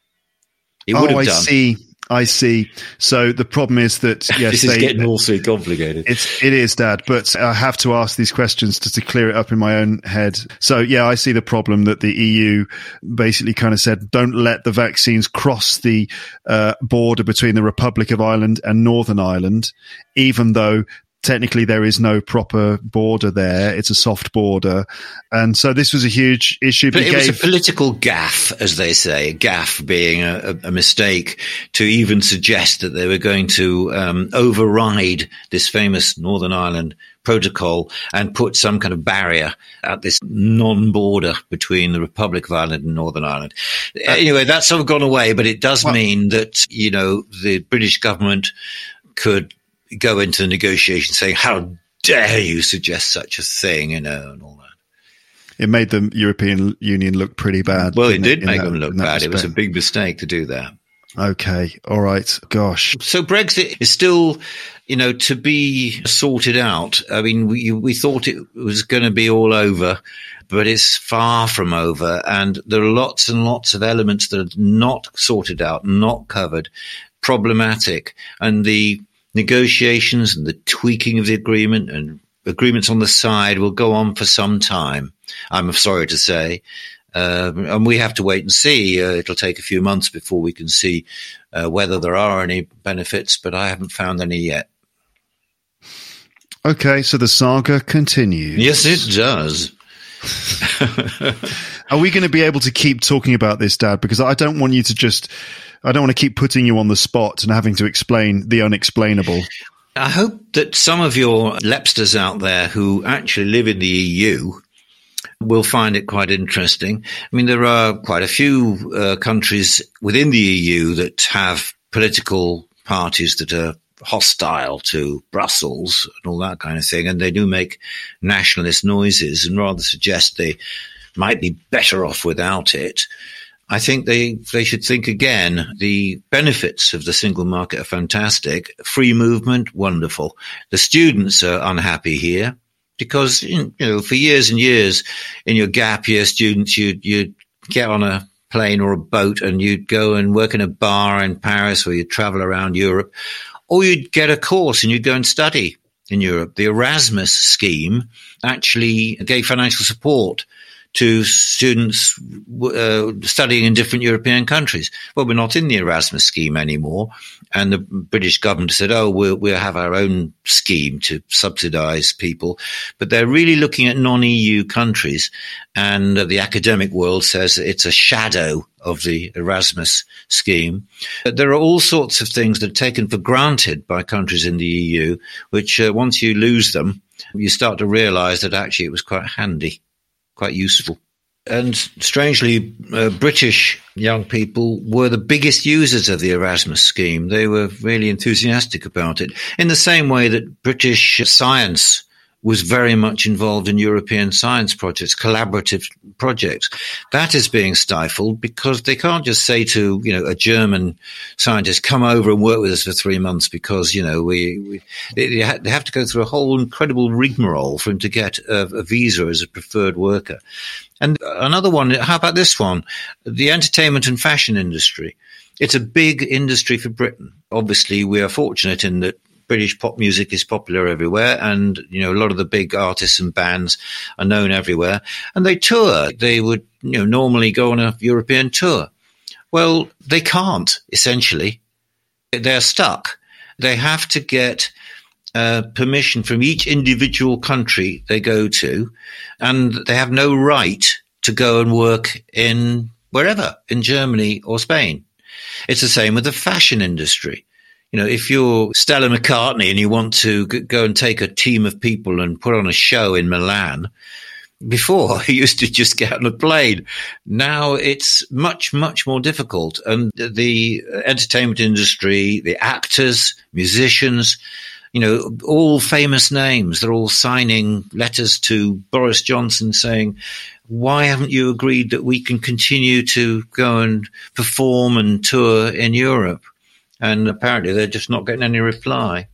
It would oh, have I done. see. I see. So the problem is that yes, this is they, getting also complicated. It's it is, Dad. But I have to ask these questions to, to clear it up in my own head. So yeah, I see the problem that the E U basically kind of said, don't let the vaccines cross the uh, border between the Republic of Ireland and Northern Ireland, even though technically there is no proper border there. It's a soft border. And so this was a huge issue. But it gave- was a political gaffe, as they say, a gaffe being a, a mistake to even suggest that they were going to um, override this famous Northern Ireland Protocol and put some kind of barrier at this non-border between the Republic of Ireland and Northern Ireland. Uh, anyway, that's sort of gone away, but it does well, mean that, you know, the British government could go into the negotiation saying, how dare you suggest such a thing, you know, and all that. It made the European Union look pretty bad. Well, it did it, make that, them look bad. Respect. It was a big mistake to do that. Okay. All right. Gosh. So Brexit is still, you know, to be sorted out. I mean, we, we thought it was going to be all over, but it's far from over. And there are lots and lots of elements that are not sorted out, not covered, problematic. And the negotiations and the tweaking of the agreement and agreements on the side will go on for some time, I'm sorry to say. Uh, and we have to wait and see. Uh, it'll take a few months before we can see uh, whether there are any benefits, but I haven't found any yet. Okay, so the saga continues. Yes, it does. Are we going to be able to keep talking about this, Dad? Because I don't want you to just, I don't want to keep putting you on the spot and having to explain the unexplainable. I hope that some of your Lepsters out there who actually live in the E U will find it quite interesting. I mean, there are quite a few uh, countries within the E U that have political parties that are hostile to Brussels and all that kind of thing, and they do make nationalist noises and rather suggest they might be better off without it. I think they, they should think again. The benefits of the single market are fantastic. Free movement, wonderful. The students are unhappy here because, you know, for years and years in your gap year students, you'd, you'd get on a plane or a boat and you'd go and work in a bar in Paris or you'd travel around Europe, or you'd get a course and you'd go and study in Europe. The Erasmus scheme actually gave financial support to students uh, studying in different European countries. Well, we're not in the Erasmus scheme anymore. And the British government said, oh, we'll, we'll have our own scheme to subsidize people. But they're really looking at non-E U countries. And uh, the academic world says it's a shadow of the Erasmus scheme. But there are all sorts of things that are taken for granted by countries in the E U, which uh, once you lose them, you start to realize that actually it was quite handy. Quite useful. And strangely, uh, British young people were the biggest users of the Erasmus scheme. They were really enthusiastic about it, in the same way that British science was very much involved in European science projects, collaborative projects. That is being stifled because they can't just say to, you know, a German scientist, come over and work with us for three months because, you know, we, we they, they have to go through a whole incredible rigmarole for him to get a, a visa as a preferred worker. And another one, how about this one? The entertainment and fashion industry. It's a big industry for Britain. Obviously, we are fortunate in that British pop music is popular everywhere, and, you know, a lot of the big artists and bands are known everywhere, and they tour. They would, you know, normally go on a European tour. Well, they can't, essentially. They're stuck. They have to get uh, permission from each individual country they go to, and they have no right to go and work in wherever, in Germany or Spain. It's the same with the fashion industry. You know, if you're Stella McCartney and you want to go and take a team of people and put on a show in Milan, before you used to just get on a plane. Now it's much, much more difficult. And the entertainment industry, the actors, musicians, you know, all famous names, they're all signing letters to Boris Johnson saying, why haven't you agreed that we can continue to go and perform and tour in Europe? And apparently they're just not getting any reply.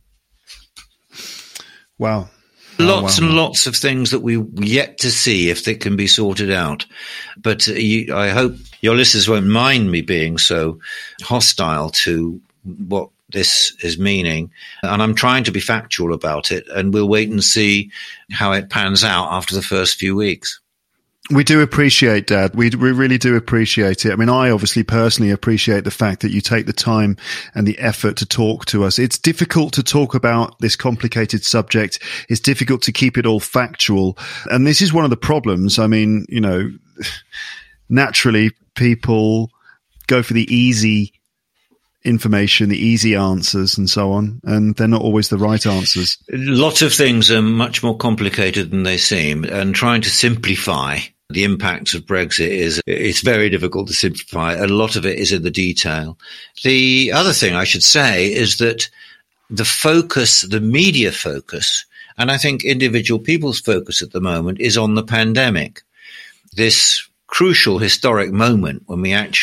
Wow. Lots oh, wow. and lots of things that we yet to see if they can be sorted out. But uh, you, I hope your listeners won't mind me being so hostile to what this is meaning. And I'm trying to be factual about it, and we'll wait and see how it pans out after the first few weeks. We do appreciate, Dad. We we really do appreciate it. I mean, I obviously personally appreciate the fact that you take the time and the effort to talk to us. It's difficult to talk about this complicated subject. It's difficult to keep it all factual. And this is one of the problems. I mean, you know, naturally people go for the easy information, the easy answers and so on, and they're not always the right answers. Lots of things are much more complicated than they seem, and trying to simplify the impacts of Brexit is, it's very difficult to simplify. A lot of it is in the detail. The other thing I should say is that the focus, the media focus, and I think individual people's focus at the moment is on the pandemic. This crucial historic moment when we actually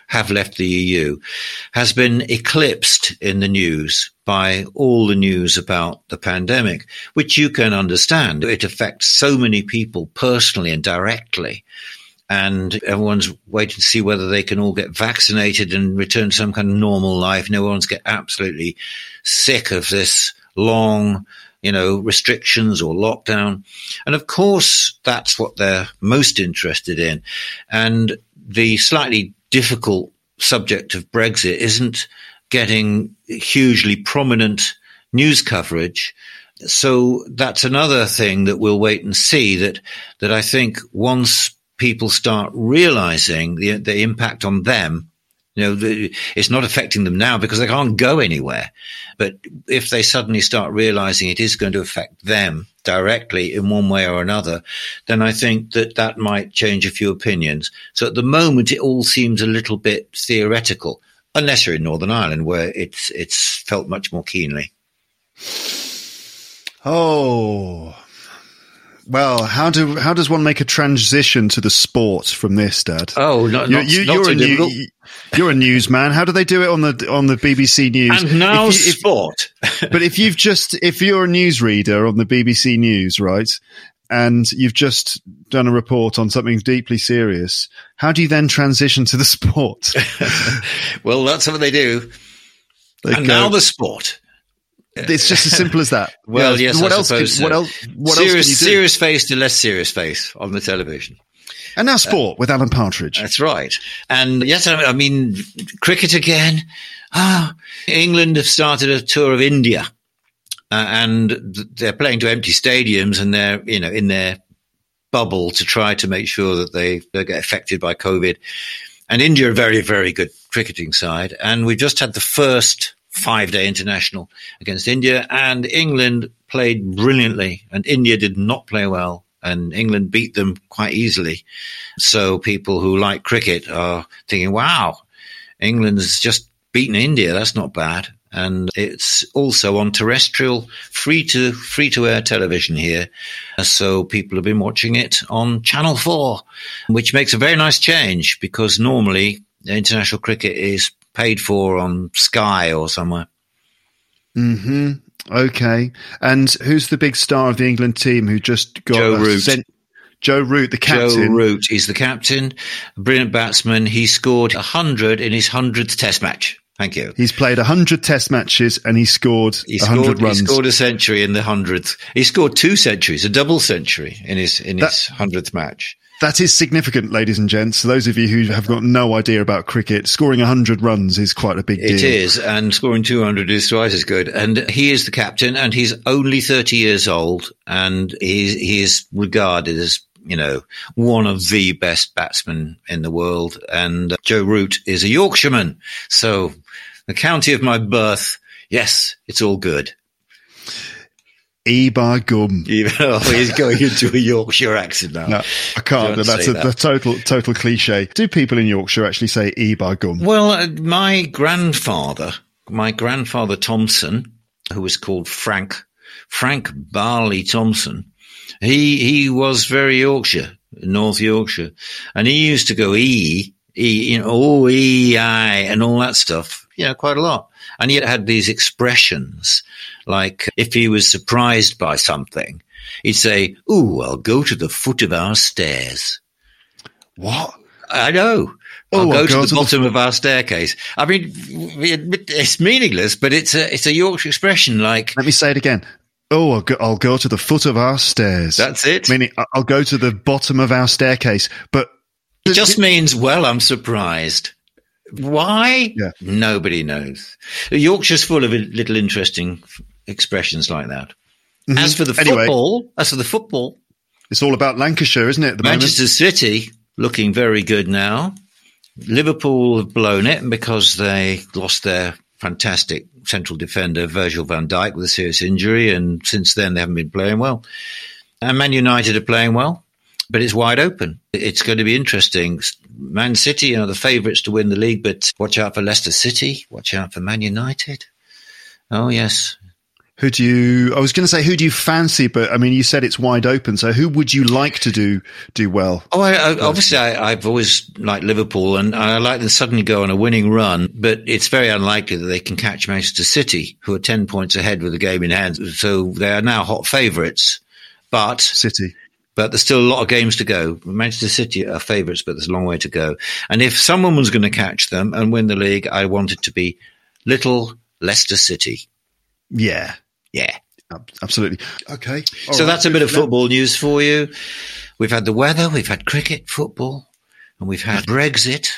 have left the E U, has been eclipsed in the news by all the news about the pandemic, which you can understand. It affects so many people personally and directly. And everyone's waiting to see whether they can all get vaccinated and return to some kind of normal life. No one's get absolutely sick of this long, you know, restrictions or lockdown. And of course, that's what they're most interested in. And the slightly difficult subject of Brexit isn't getting hugely prominent news coverage. So that's another thing that we'll wait and see, that, that I think once people start realizing the, the impact on them, you know, the, it's not affecting them now because they can't go anywhere. But if they suddenly start realizing it is going to affect them directly in one way or another, then I think that that might change a few opinions. So at the moment, it all seems a little bit theoretical, unless you're in Northern Ireland, where it's it's felt much more keenly. Oh. Well, how do how does one make a transition to the sport from this, Dad? Oh, not, not, you, not you're, too a difficult. new, you're a newsman. How do they do it on the on the B B C News? And now if you, if, sport. But if you've just if you're a newsreader on the B B C News, right, and you've just done a report on something deeply serious, how do you then transition to the sport? Well, that's what they do. They and go, now the sport. It's just as simple as that. Well, yeah, yes, what I else? suppose Can, what so. else? What serious, else can you do? serious face to less serious face on the television. And now sport uh, with Alan Partridge. That's right. And yes, I mean, cricket again. Ah, England have started a tour of India, uh, and they're playing to empty stadiums, and they're, you know, in their bubble to try to make sure that they don't get affected by COVID. And India are a very, very good cricketing side. And we've just had the first five-day international against India, and England played brilliantly, and India did not play well, and England beat them quite easily. So people who like cricket are thinking, wow, England's just beaten India. That's not bad. And it's also on terrestrial, free to free to air television here. So people have been watching it on Channel four, which makes a very nice change, because normally international cricket is paid for on Sky or somewhere. Mm-hmm. Okay. And who's the big star of the England team who just got Joe Root? Sent- Joe Root, the captain. Joe Root is the captain, a brilliant batsman. He scored one hundred in his hundredth Test match. Thank you. He's played one hundred Test matches and he scored he one hundred scored, runs. He scored a century in the hundredth. He scored two centuries, a double century in his in that, his hundredth match. That is significant, ladies and gents. Those of you who have got no idea about cricket, scoring one hundred runs is quite a big deal. It is, and scoring two hundred is twice as good. And he is the captain, and he's only thirty years old, and he, he is regarded as, you know, one of the best batsmen in the world. And uh, Joe Root is a Yorkshireman. So the county of my birth, yes, it's all good. E by gum. Even though he's going into a Yorkshire accent now. No, I can't. Don't That's say a, that. the total total cliche. Do people in Yorkshire actually say E by gum? Well, uh, my grandfather, my grandfather Thompson, who was called Frank, Frank Barley Thompson, he he was very Yorkshire, North Yorkshire, and he used to go E, E, you know, oh, E, I, and all that stuff, you know, quite a lot. And he had these expressions, like if he was surprised by something, he'd say, "Ooh, I'll go to the foot of our stairs." What? I know. Oh, I'll go, I'll to go the to bottom the... of our staircase. I mean, it's meaningless, but it's a it's a Yorkshire expression. Like, let me say it again. Oh, I'll go, I'll go to the foot of our stairs. That's it. Meaning, I'll go to the bottom of our staircase. But it just means, well, I'm surprised. Why? Yeah. Nobody knows. Yorkshire's full of little interesting expressions like that. Mm-hmm. As for the anyway, football, as for the football, it's all about Lancashire, isn't it? At the Manchester moment? City looking very good now. Liverpool have blown it because they lost their fantastic central defender Virgil van Dijk with a serious injury, and since then they haven't been playing well. And Man United are playing well, but it's wide open. It's going to be interesting. Man City are the favourites to win the league, but watch out for Leicester City. Watch out for Man United. Oh, yes. Who do you, I was going to say, who do you fancy? But I mean, you said it's wide open. So who would you like to do, do well? Oh, I, I, obviously I, I've always liked Liverpool, and I like them to suddenly go on a winning run, but it's very unlikely that they can catch Manchester City, who are ten points ahead with the game in hand. So they are now hot favourites, but City. But there's still a lot of games to go. Manchester City are favourites, but there's a long way to go. And if someone was going to catch them and win the league, I want it to be little Leicester City. Yeah. Yeah. Absolutely. Okay. All so right. that's a bit of football news for you. We've had the weather, we've had cricket, football, and we've had Brexit.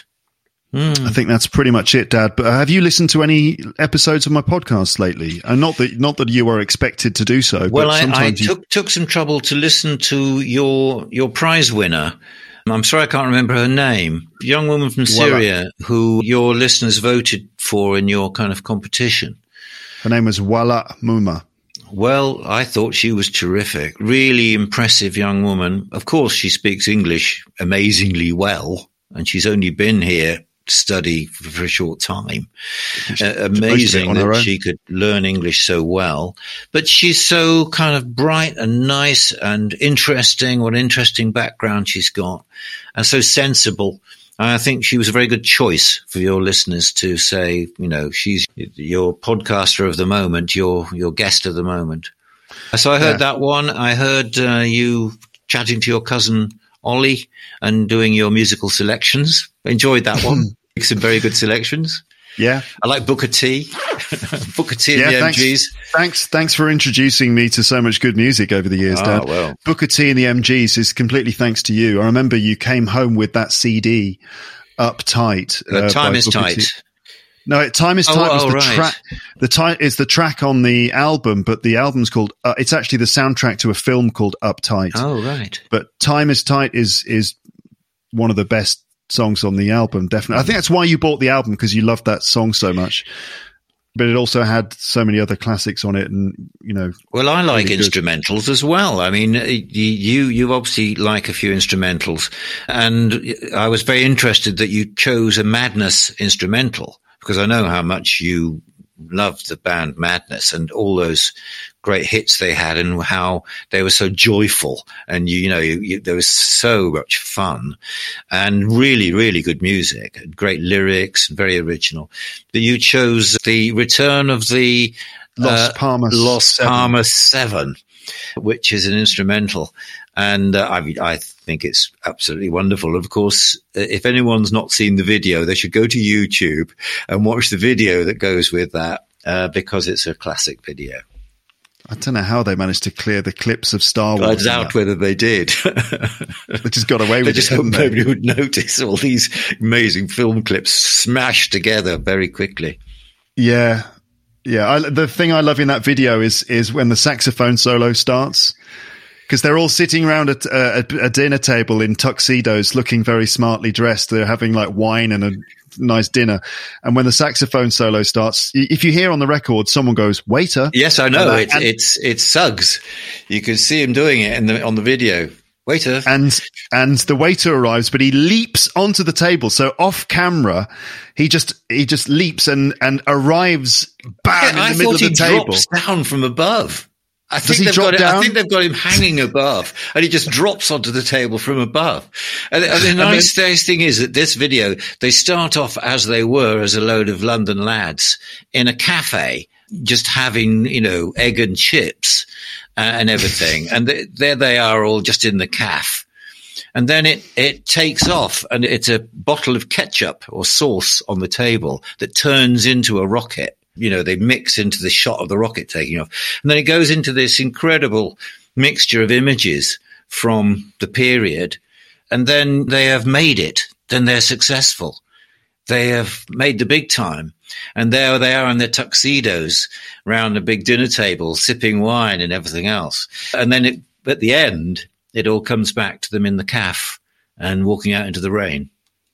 Mm. I think that's pretty much it, Dad. But have you listened to any episodes of my podcast lately? And not that not that you are expected to do so. Well, but I, sometimes I you... took took some trouble to listen to your your prize winner. I'm sorry I can't remember her name. A young woman from Syria Wala. Who your listeners voted for in your kind of competition. Her name was Wala Muma. Well, I thought she was terrific. Really impressive young woman. Of course, she speaks English amazingly well, and she's only been here to study for a short time. Uh, amazing that she could learn English so well. But she's so kind of bright and nice and interesting. What an interesting background she's got. And so sensible. I think she was a very good choice for your listeners to say, you know, she's your podcaster of the moment, your your guest of the moment. So I heard yeah. that one. I heard uh, you chatting to your cousin Ollie and doing your musical selections. Enjoyed that one. Some very good selections. Yeah. I like Booker T. Booker T and yeah, the thanks, M Gs. Thanks, thanks for introducing me to so much good music over the years, oh, Dad. Well. Booker T and the M Gs is completely thanks to you. I remember you came home with that C D, Uptight. The uh, Time is Booker Tight. T. No, it, Time is oh, Tight was oh, the right. track. The time is the track on the album, but the album's called. Uh, it's actually the soundtrack to a film called Uptight. Oh, right. But Time is Tight is is one of the best songs on the album, definitely. I think that's why you bought the album, because you loved that song so much. But it also had so many other classics on it, and you know. Well, I like really instrumentals good. as well. I mean, you you obviously like a few instrumentals, and I was very interested that you chose a Madness instrumental, because I know how much you loved the band Madness and all those great hits they had, and how they were so joyful, and you, you know, you, you, there was so much fun and really, really good music, great lyrics, very original. That you chose the Return of the Lost uh, Palmer Lost seven. Palmer Seven, which is an instrumental, and uh, I mean, I think it's absolutely wonderful. Of course, if anyone's not seen the video, they should go to YouTube and watch the video that goes with that, uh, because it's a classic video. I don't know how they managed to clear the clips of Star Wars. I doubt whether they did. They just got away with they it. Just hoped nobody would notice all these amazing film clips smashed together very quickly. Yeah. Yeah. I, the thing I love in that video is, is when the saxophone solo starts, because they're all sitting around at a, a, a dinner table in tuxedos, looking very smartly dressed. They're having like wine and a nice dinner. And when the saxophone solo starts, if you hear on the record, someone goes, "Waiter." Yes, I know. And, it's, and, it's, it's Suggs. You can see him doing it in the, on the video. Waiter. And, and the waiter arrives, but he leaps onto the table. So off camera, he just, he just leaps and, and arrives bam yeah, in the I middle of the he table. Drops down from above. I Does think he they've drop got it, down? I think they've got him hanging above, and he just drops onto the table from above. And, and the nice, then, nice thing is that this video, they start off as they were as a load of London lads in a cafe, just having, you know, egg and chips uh, and everything. And th- there they are all just in the cafe. And then it, it takes off, and it's a bottle of ketchup or sauce on the table that turns into a rocket. You know, they mix into the shot of the rocket taking off. And then it goes into this incredible mixture of images from the period. And then they have made it. Then they're successful. They have made the big time. And there they are in their tuxedos around a big dinner table, sipping wine and everything else. And then it, at the end, it all comes back to them in the cafe and walking out into the rain.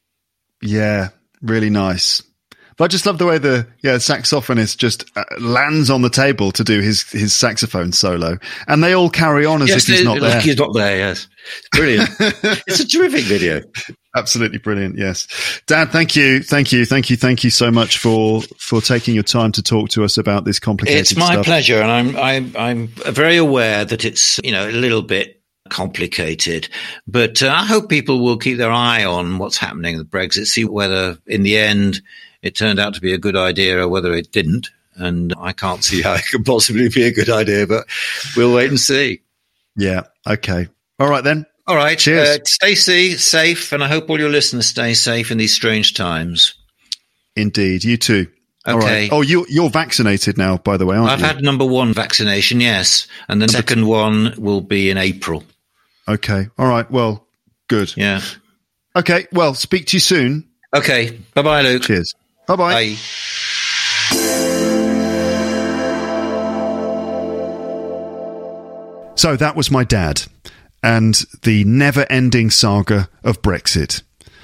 Yeah, really nice. But I just love the way the yeah saxophonist just uh, lands on the table to do his, his saxophone solo, and they all carry on as yes, if he's not there. Like he's not there. Yes, brilliant. It's a terrific video. Absolutely brilliant. Yes. Dad, thank you. Thank you. Thank you. Thank you so much for, for taking your time to talk to us about this complicated It's my stuff. pleasure. And I'm, I'm, I'm very aware that it's, you know, a little bit complicated, but uh, I hope people will keep their eye on what's happening with Brexit, see whether in the end it turned out to be a good idea or whether it didn't. And I can't see how it could possibly be a good idea, but we'll wait and see. Yeah. Okay. All right then. All right. Cheers. Uh, stay safe, and I hope all your listeners stay safe in these strange times. Indeed. You too. All Okay. right. Oh, you, you're vaccinated now, by the way, aren't I've you? had number one vaccination, yes. And the second one will be in April. Okay. All right. Well, good. Yeah. Okay. Well, speak to you soon. Okay. Bye-bye, Luke. Cheers. Bye-bye. Bye. So that was my dad and the never-ending saga of Brexit.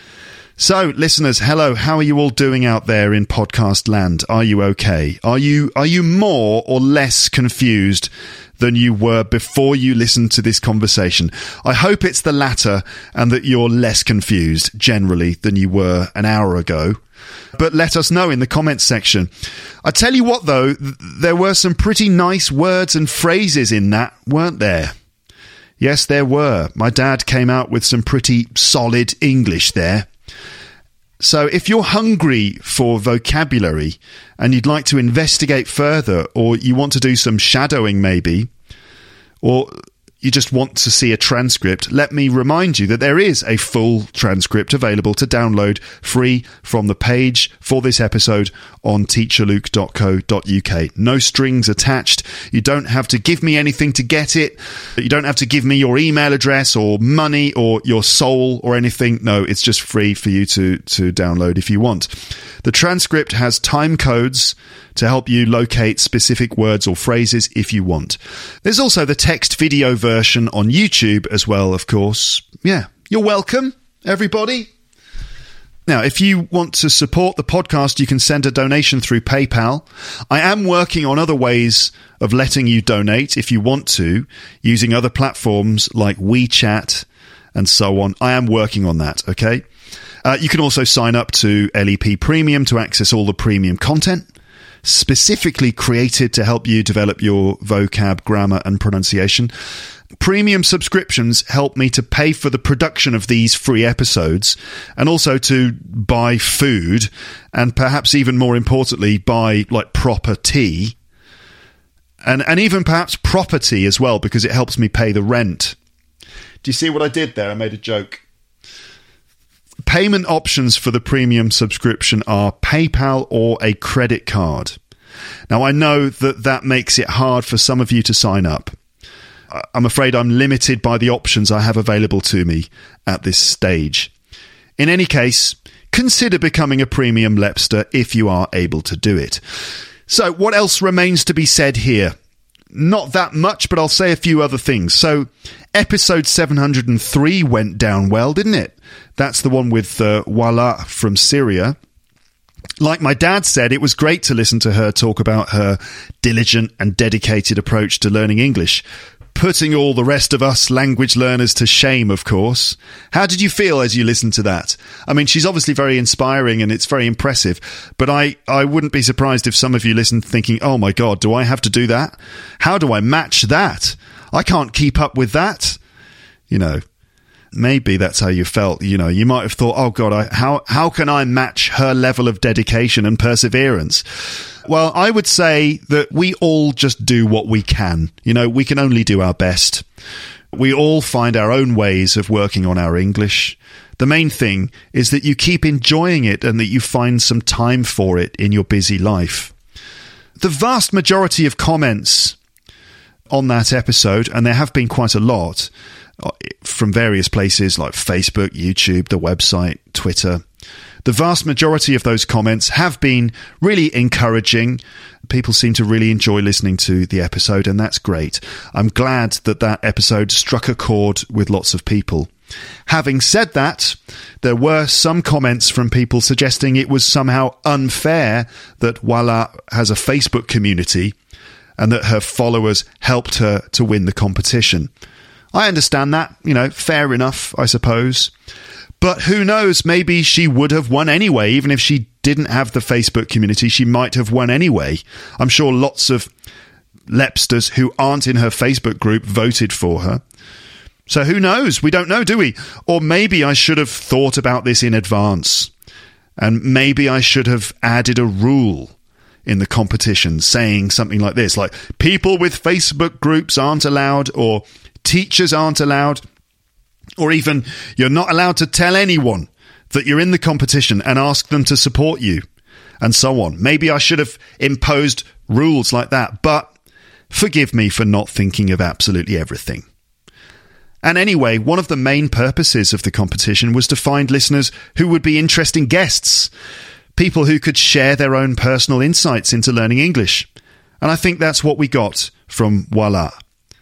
So, listeners, hello. How are you all doing out there in podcast land? Are you okay? Are you are you more or less confused than you were before you listened to this conversation? I hope it's the latter and that you're less confused generally than you were an hour ago. But let us know in the comments section. I tell you what, though, th- there were some pretty nice words and phrases in that, weren't there? Yes, there were. My dad came out with some pretty solid English there. So if you're hungry for vocabulary and you'd like to investigate further, or you want to do some shadowing maybe, or you just want to see a transcript, let me remind you that there is a full transcript available to download free from the page for this episode on teacher luke dot co dot uk. No strings attached. You don't have to give me anything to get it. You don't have to give me your email address or money or your soul or anything. No, it's just free for you to, to download if you want. The transcript has time codes to help you locate specific words or phrases if you want. There's also the text video version on YouTube as well, of course. Yeah, you're welcome, everybody. Now, if you want to support the podcast, you can send a donation through PayPal. I am working on other ways of letting you donate if you want to, using other platforms like WeChat and so on. I am working on that, okay? Uh, you can also sign up to L E P Premium to access all the premium content, specifically created to help you develop your vocab, grammar, and pronunciation. Premium subscriptions help me to pay for the production of these free episodes and also to buy food and perhaps even more importantly, buy like proper tea and, and even perhaps property as well, because it helps me pay the rent. Do you see what I did there? I made a joke. Payment options for the premium subscription are PayPal or a credit card. Now, I know that that makes it hard for some of you to sign up. I'm afraid I'm limited by the options I have available to me at this stage. In any case, consider becoming a premium Lepster if you are able to do it. So, what else remains to be said here? Not that much, but I'll say a few other things. So, episode seven hundred three went down well, didn't it? That's the one with uh, Wala from Syria. Like my dad said, it was great to listen to her talk about her diligent and dedicated approach to learning English, putting all the rest of us language learners to shame, of course. How did you feel as you listened to that? I mean, she's obviously very inspiring and it's very impressive, but I, I wouldn't be surprised if some of you listened thinking, oh my God, do I have to do that? How do I match that? I can't keep up with that. You know, maybe that's how you felt. You know, you might have thought, oh God, I, how, how can I match her level of dedication and perseverance? Well, I would say that we all just do what we can. You know, we can only do our best. We all find our own ways of working on our English. The main thing is that you keep enjoying it and that you find some time for it in your busy life. The vast majority of comments on that episode, and there have been quite a lot from various places like Facebook, YouTube, the website, Twitter. The vast majority of those comments have been really encouraging. People seem to really enjoy listening to the episode, and that's great. I'm glad that that episode struck a chord with lots of people. Having said that, there were some comments from people suggesting it was somehow unfair that Wala has a Facebook community and that her followers helped her to win the competition. I understand that, you know, fair enough, I suppose. But who knows, maybe she would have won anyway. Even if she didn't have the Facebook community, she might have won anyway. I'm sure lots of Lepsters who aren't in her Facebook group voted for her. So who knows? We don't know, do we? Or maybe I should have thought about this in advance. And maybe I should have added a rule in the competition saying something like this, like people with Facebook groups aren't allowed, or teachers aren't allowed, or even you're not allowed to tell anyone that you're in the competition and ask them to support you, and so on. Maybe I should have imposed rules like that, but forgive me for not thinking of absolutely everything. And anyway, one of the main purposes of the competition was to find listeners who would be interesting guests, people who could share their own personal insights into learning English. And I think that's what we got from Voila.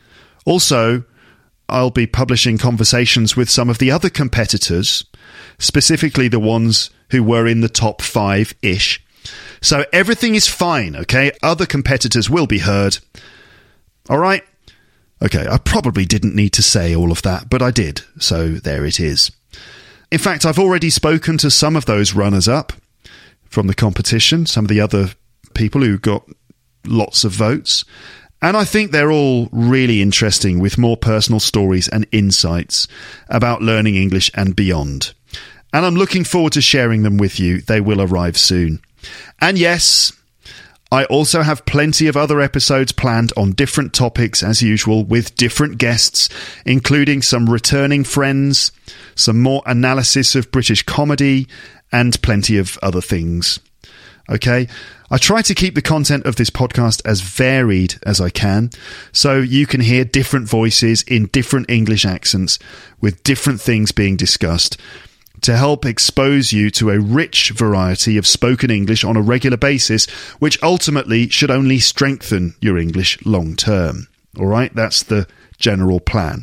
Also, I'll be publishing conversations with some of the other competitors, specifically the ones who were in the top five-ish. So everything is fine, okay? Other competitors will be heard. All right? Okay, I probably didn't need to say all of that, but I did, so there it is. In fact, I've already spoken to some of those runners-up from the competition, some of the other people who got lots of votes, and I think they're all really interesting with more personal stories and insights about learning English and beyond. And I'm looking forward to sharing them with you. They will arrive soon. And yes, I also have plenty of other episodes planned on different topics as usual, with different guests, including some returning friends, some more analysis of British comedy, and plenty of other things. Okay? I try to keep the content of this podcast as varied as I can, so you can hear different voices in different English accents with different things being discussed, to help expose you to a rich variety of spoken English on a regular basis, which ultimately should only strengthen your English long term. All right, that's the general plan.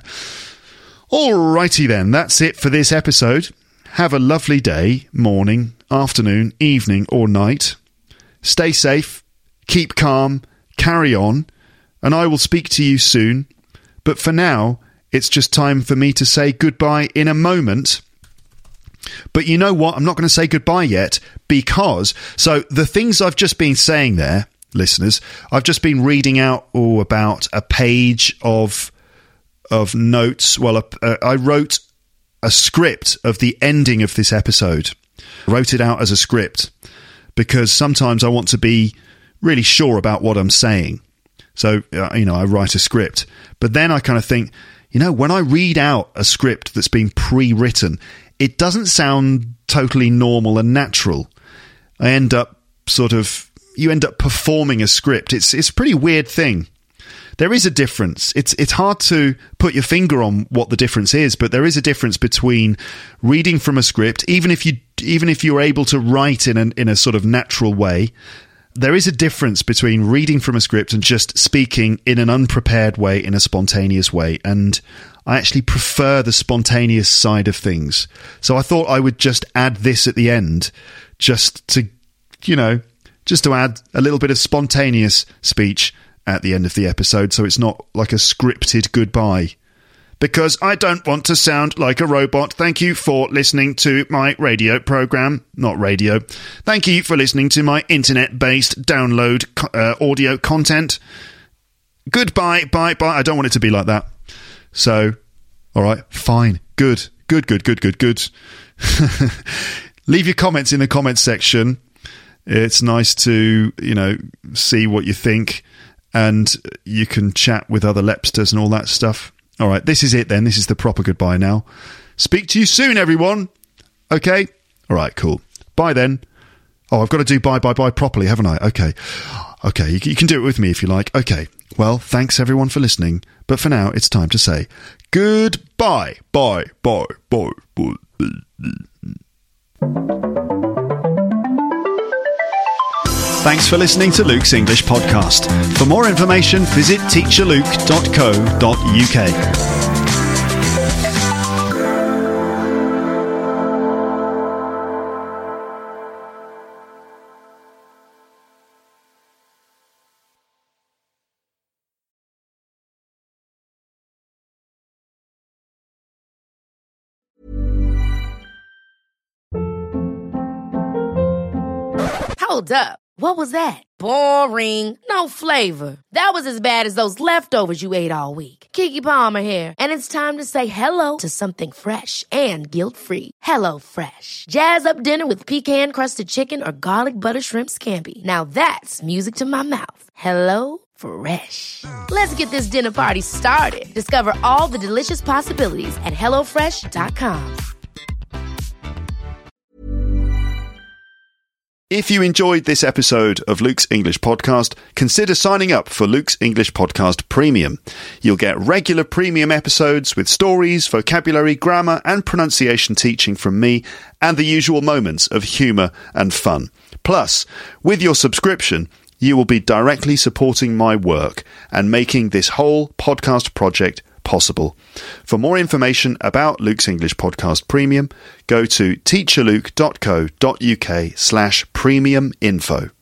Alrighty then, that's it for this episode. Have a lovely day, morning, afternoon, evening or night. Stay safe, keep calm, carry on, and I will speak to you soon. But for now, it's just time for me to say goodbye in a moment. But you know what? I'm not going to say goodbye yet, because, so the things I've just been saying there, listeners, I've just been reading out oh, about a page of of notes. Well, uh, I wrote a script of the ending of this episode. I wrote it out as a script because sometimes I want to be really sure about what I'm saying. So, uh, you know, I write a script. But then I kind of think, you know, when I read out a script that's been pre-written, it doesn't sound totally normal and natural. I end up sort of, you end up performing a script. It's it's a pretty weird thing. There is a difference. It's it's hard to put your finger on what the difference is, but there is a difference between reading from a script, even if you even if you're able to write in an, in a sort of natural way. There is a difference between reading from a script and just speaking in an unprepared way, in a spontaneous way. And I actually prefer the spontaneous side of things. So I thought I would just add this at the end, just to, you know, just to add a little bit of spontaneous speech at the end of the episode, so it's not like a scripted goodbye. Because I don't want to sound like a robot. Thank you for listening to my radio program. Not radio. Thank you for listening to my internet-based download uh, audio content. Goodbye, bye, bye. I don't want it to be like that. So, all right, fine. Good, good, good, good, good, good. Leave your comments in the comments section. It's nice to, you know, see what you think. And you can chat with other Lepsters and all that stuff. All right, this is it then. This is the proper goodbye now. Speak to you soon, everyone. Okay? All right, cool. Bye then. Oh, I've got to do bye, bye, bye properly, haven't I? Okay. Okay, you, you can do it with me if you like. Okay. Well, thanks everyone for listening. But for now, it's time to say goodbye. Bye, bye, bye, bye. Thanks for listening to Luke's English Podcast. For more information, visit teacher luke dot co dot uk. Hold up. What was that? Boring. No flavor. That was as bad as those leftovers you ate all week. Keke Palmer here, and it's time to say hello to something fresh and guilt-free. Hello Fresh. Jazz up dinner with pecan-crusted chicken or garlic butter shrimp scampi. Now that's music to my mouth. Hello Fresh. Let's get this dinner party started. Discover all the delicious possibilities at hello fresh dot com. If you enjoyed this episode of Luke's English Podcast, consider signing up for Luke's English Podcast Premium. You'll get regular premium episodes with stories, vocabulary, grammar and pronunciation teaching from me and the usual moments of humour and fun. Plus, with your subscription, you will be directly supporting my work and making this whole podcast project possible. For more information about Luke's English Podcast Premium, go to teacherluke.co.uk slash premium info.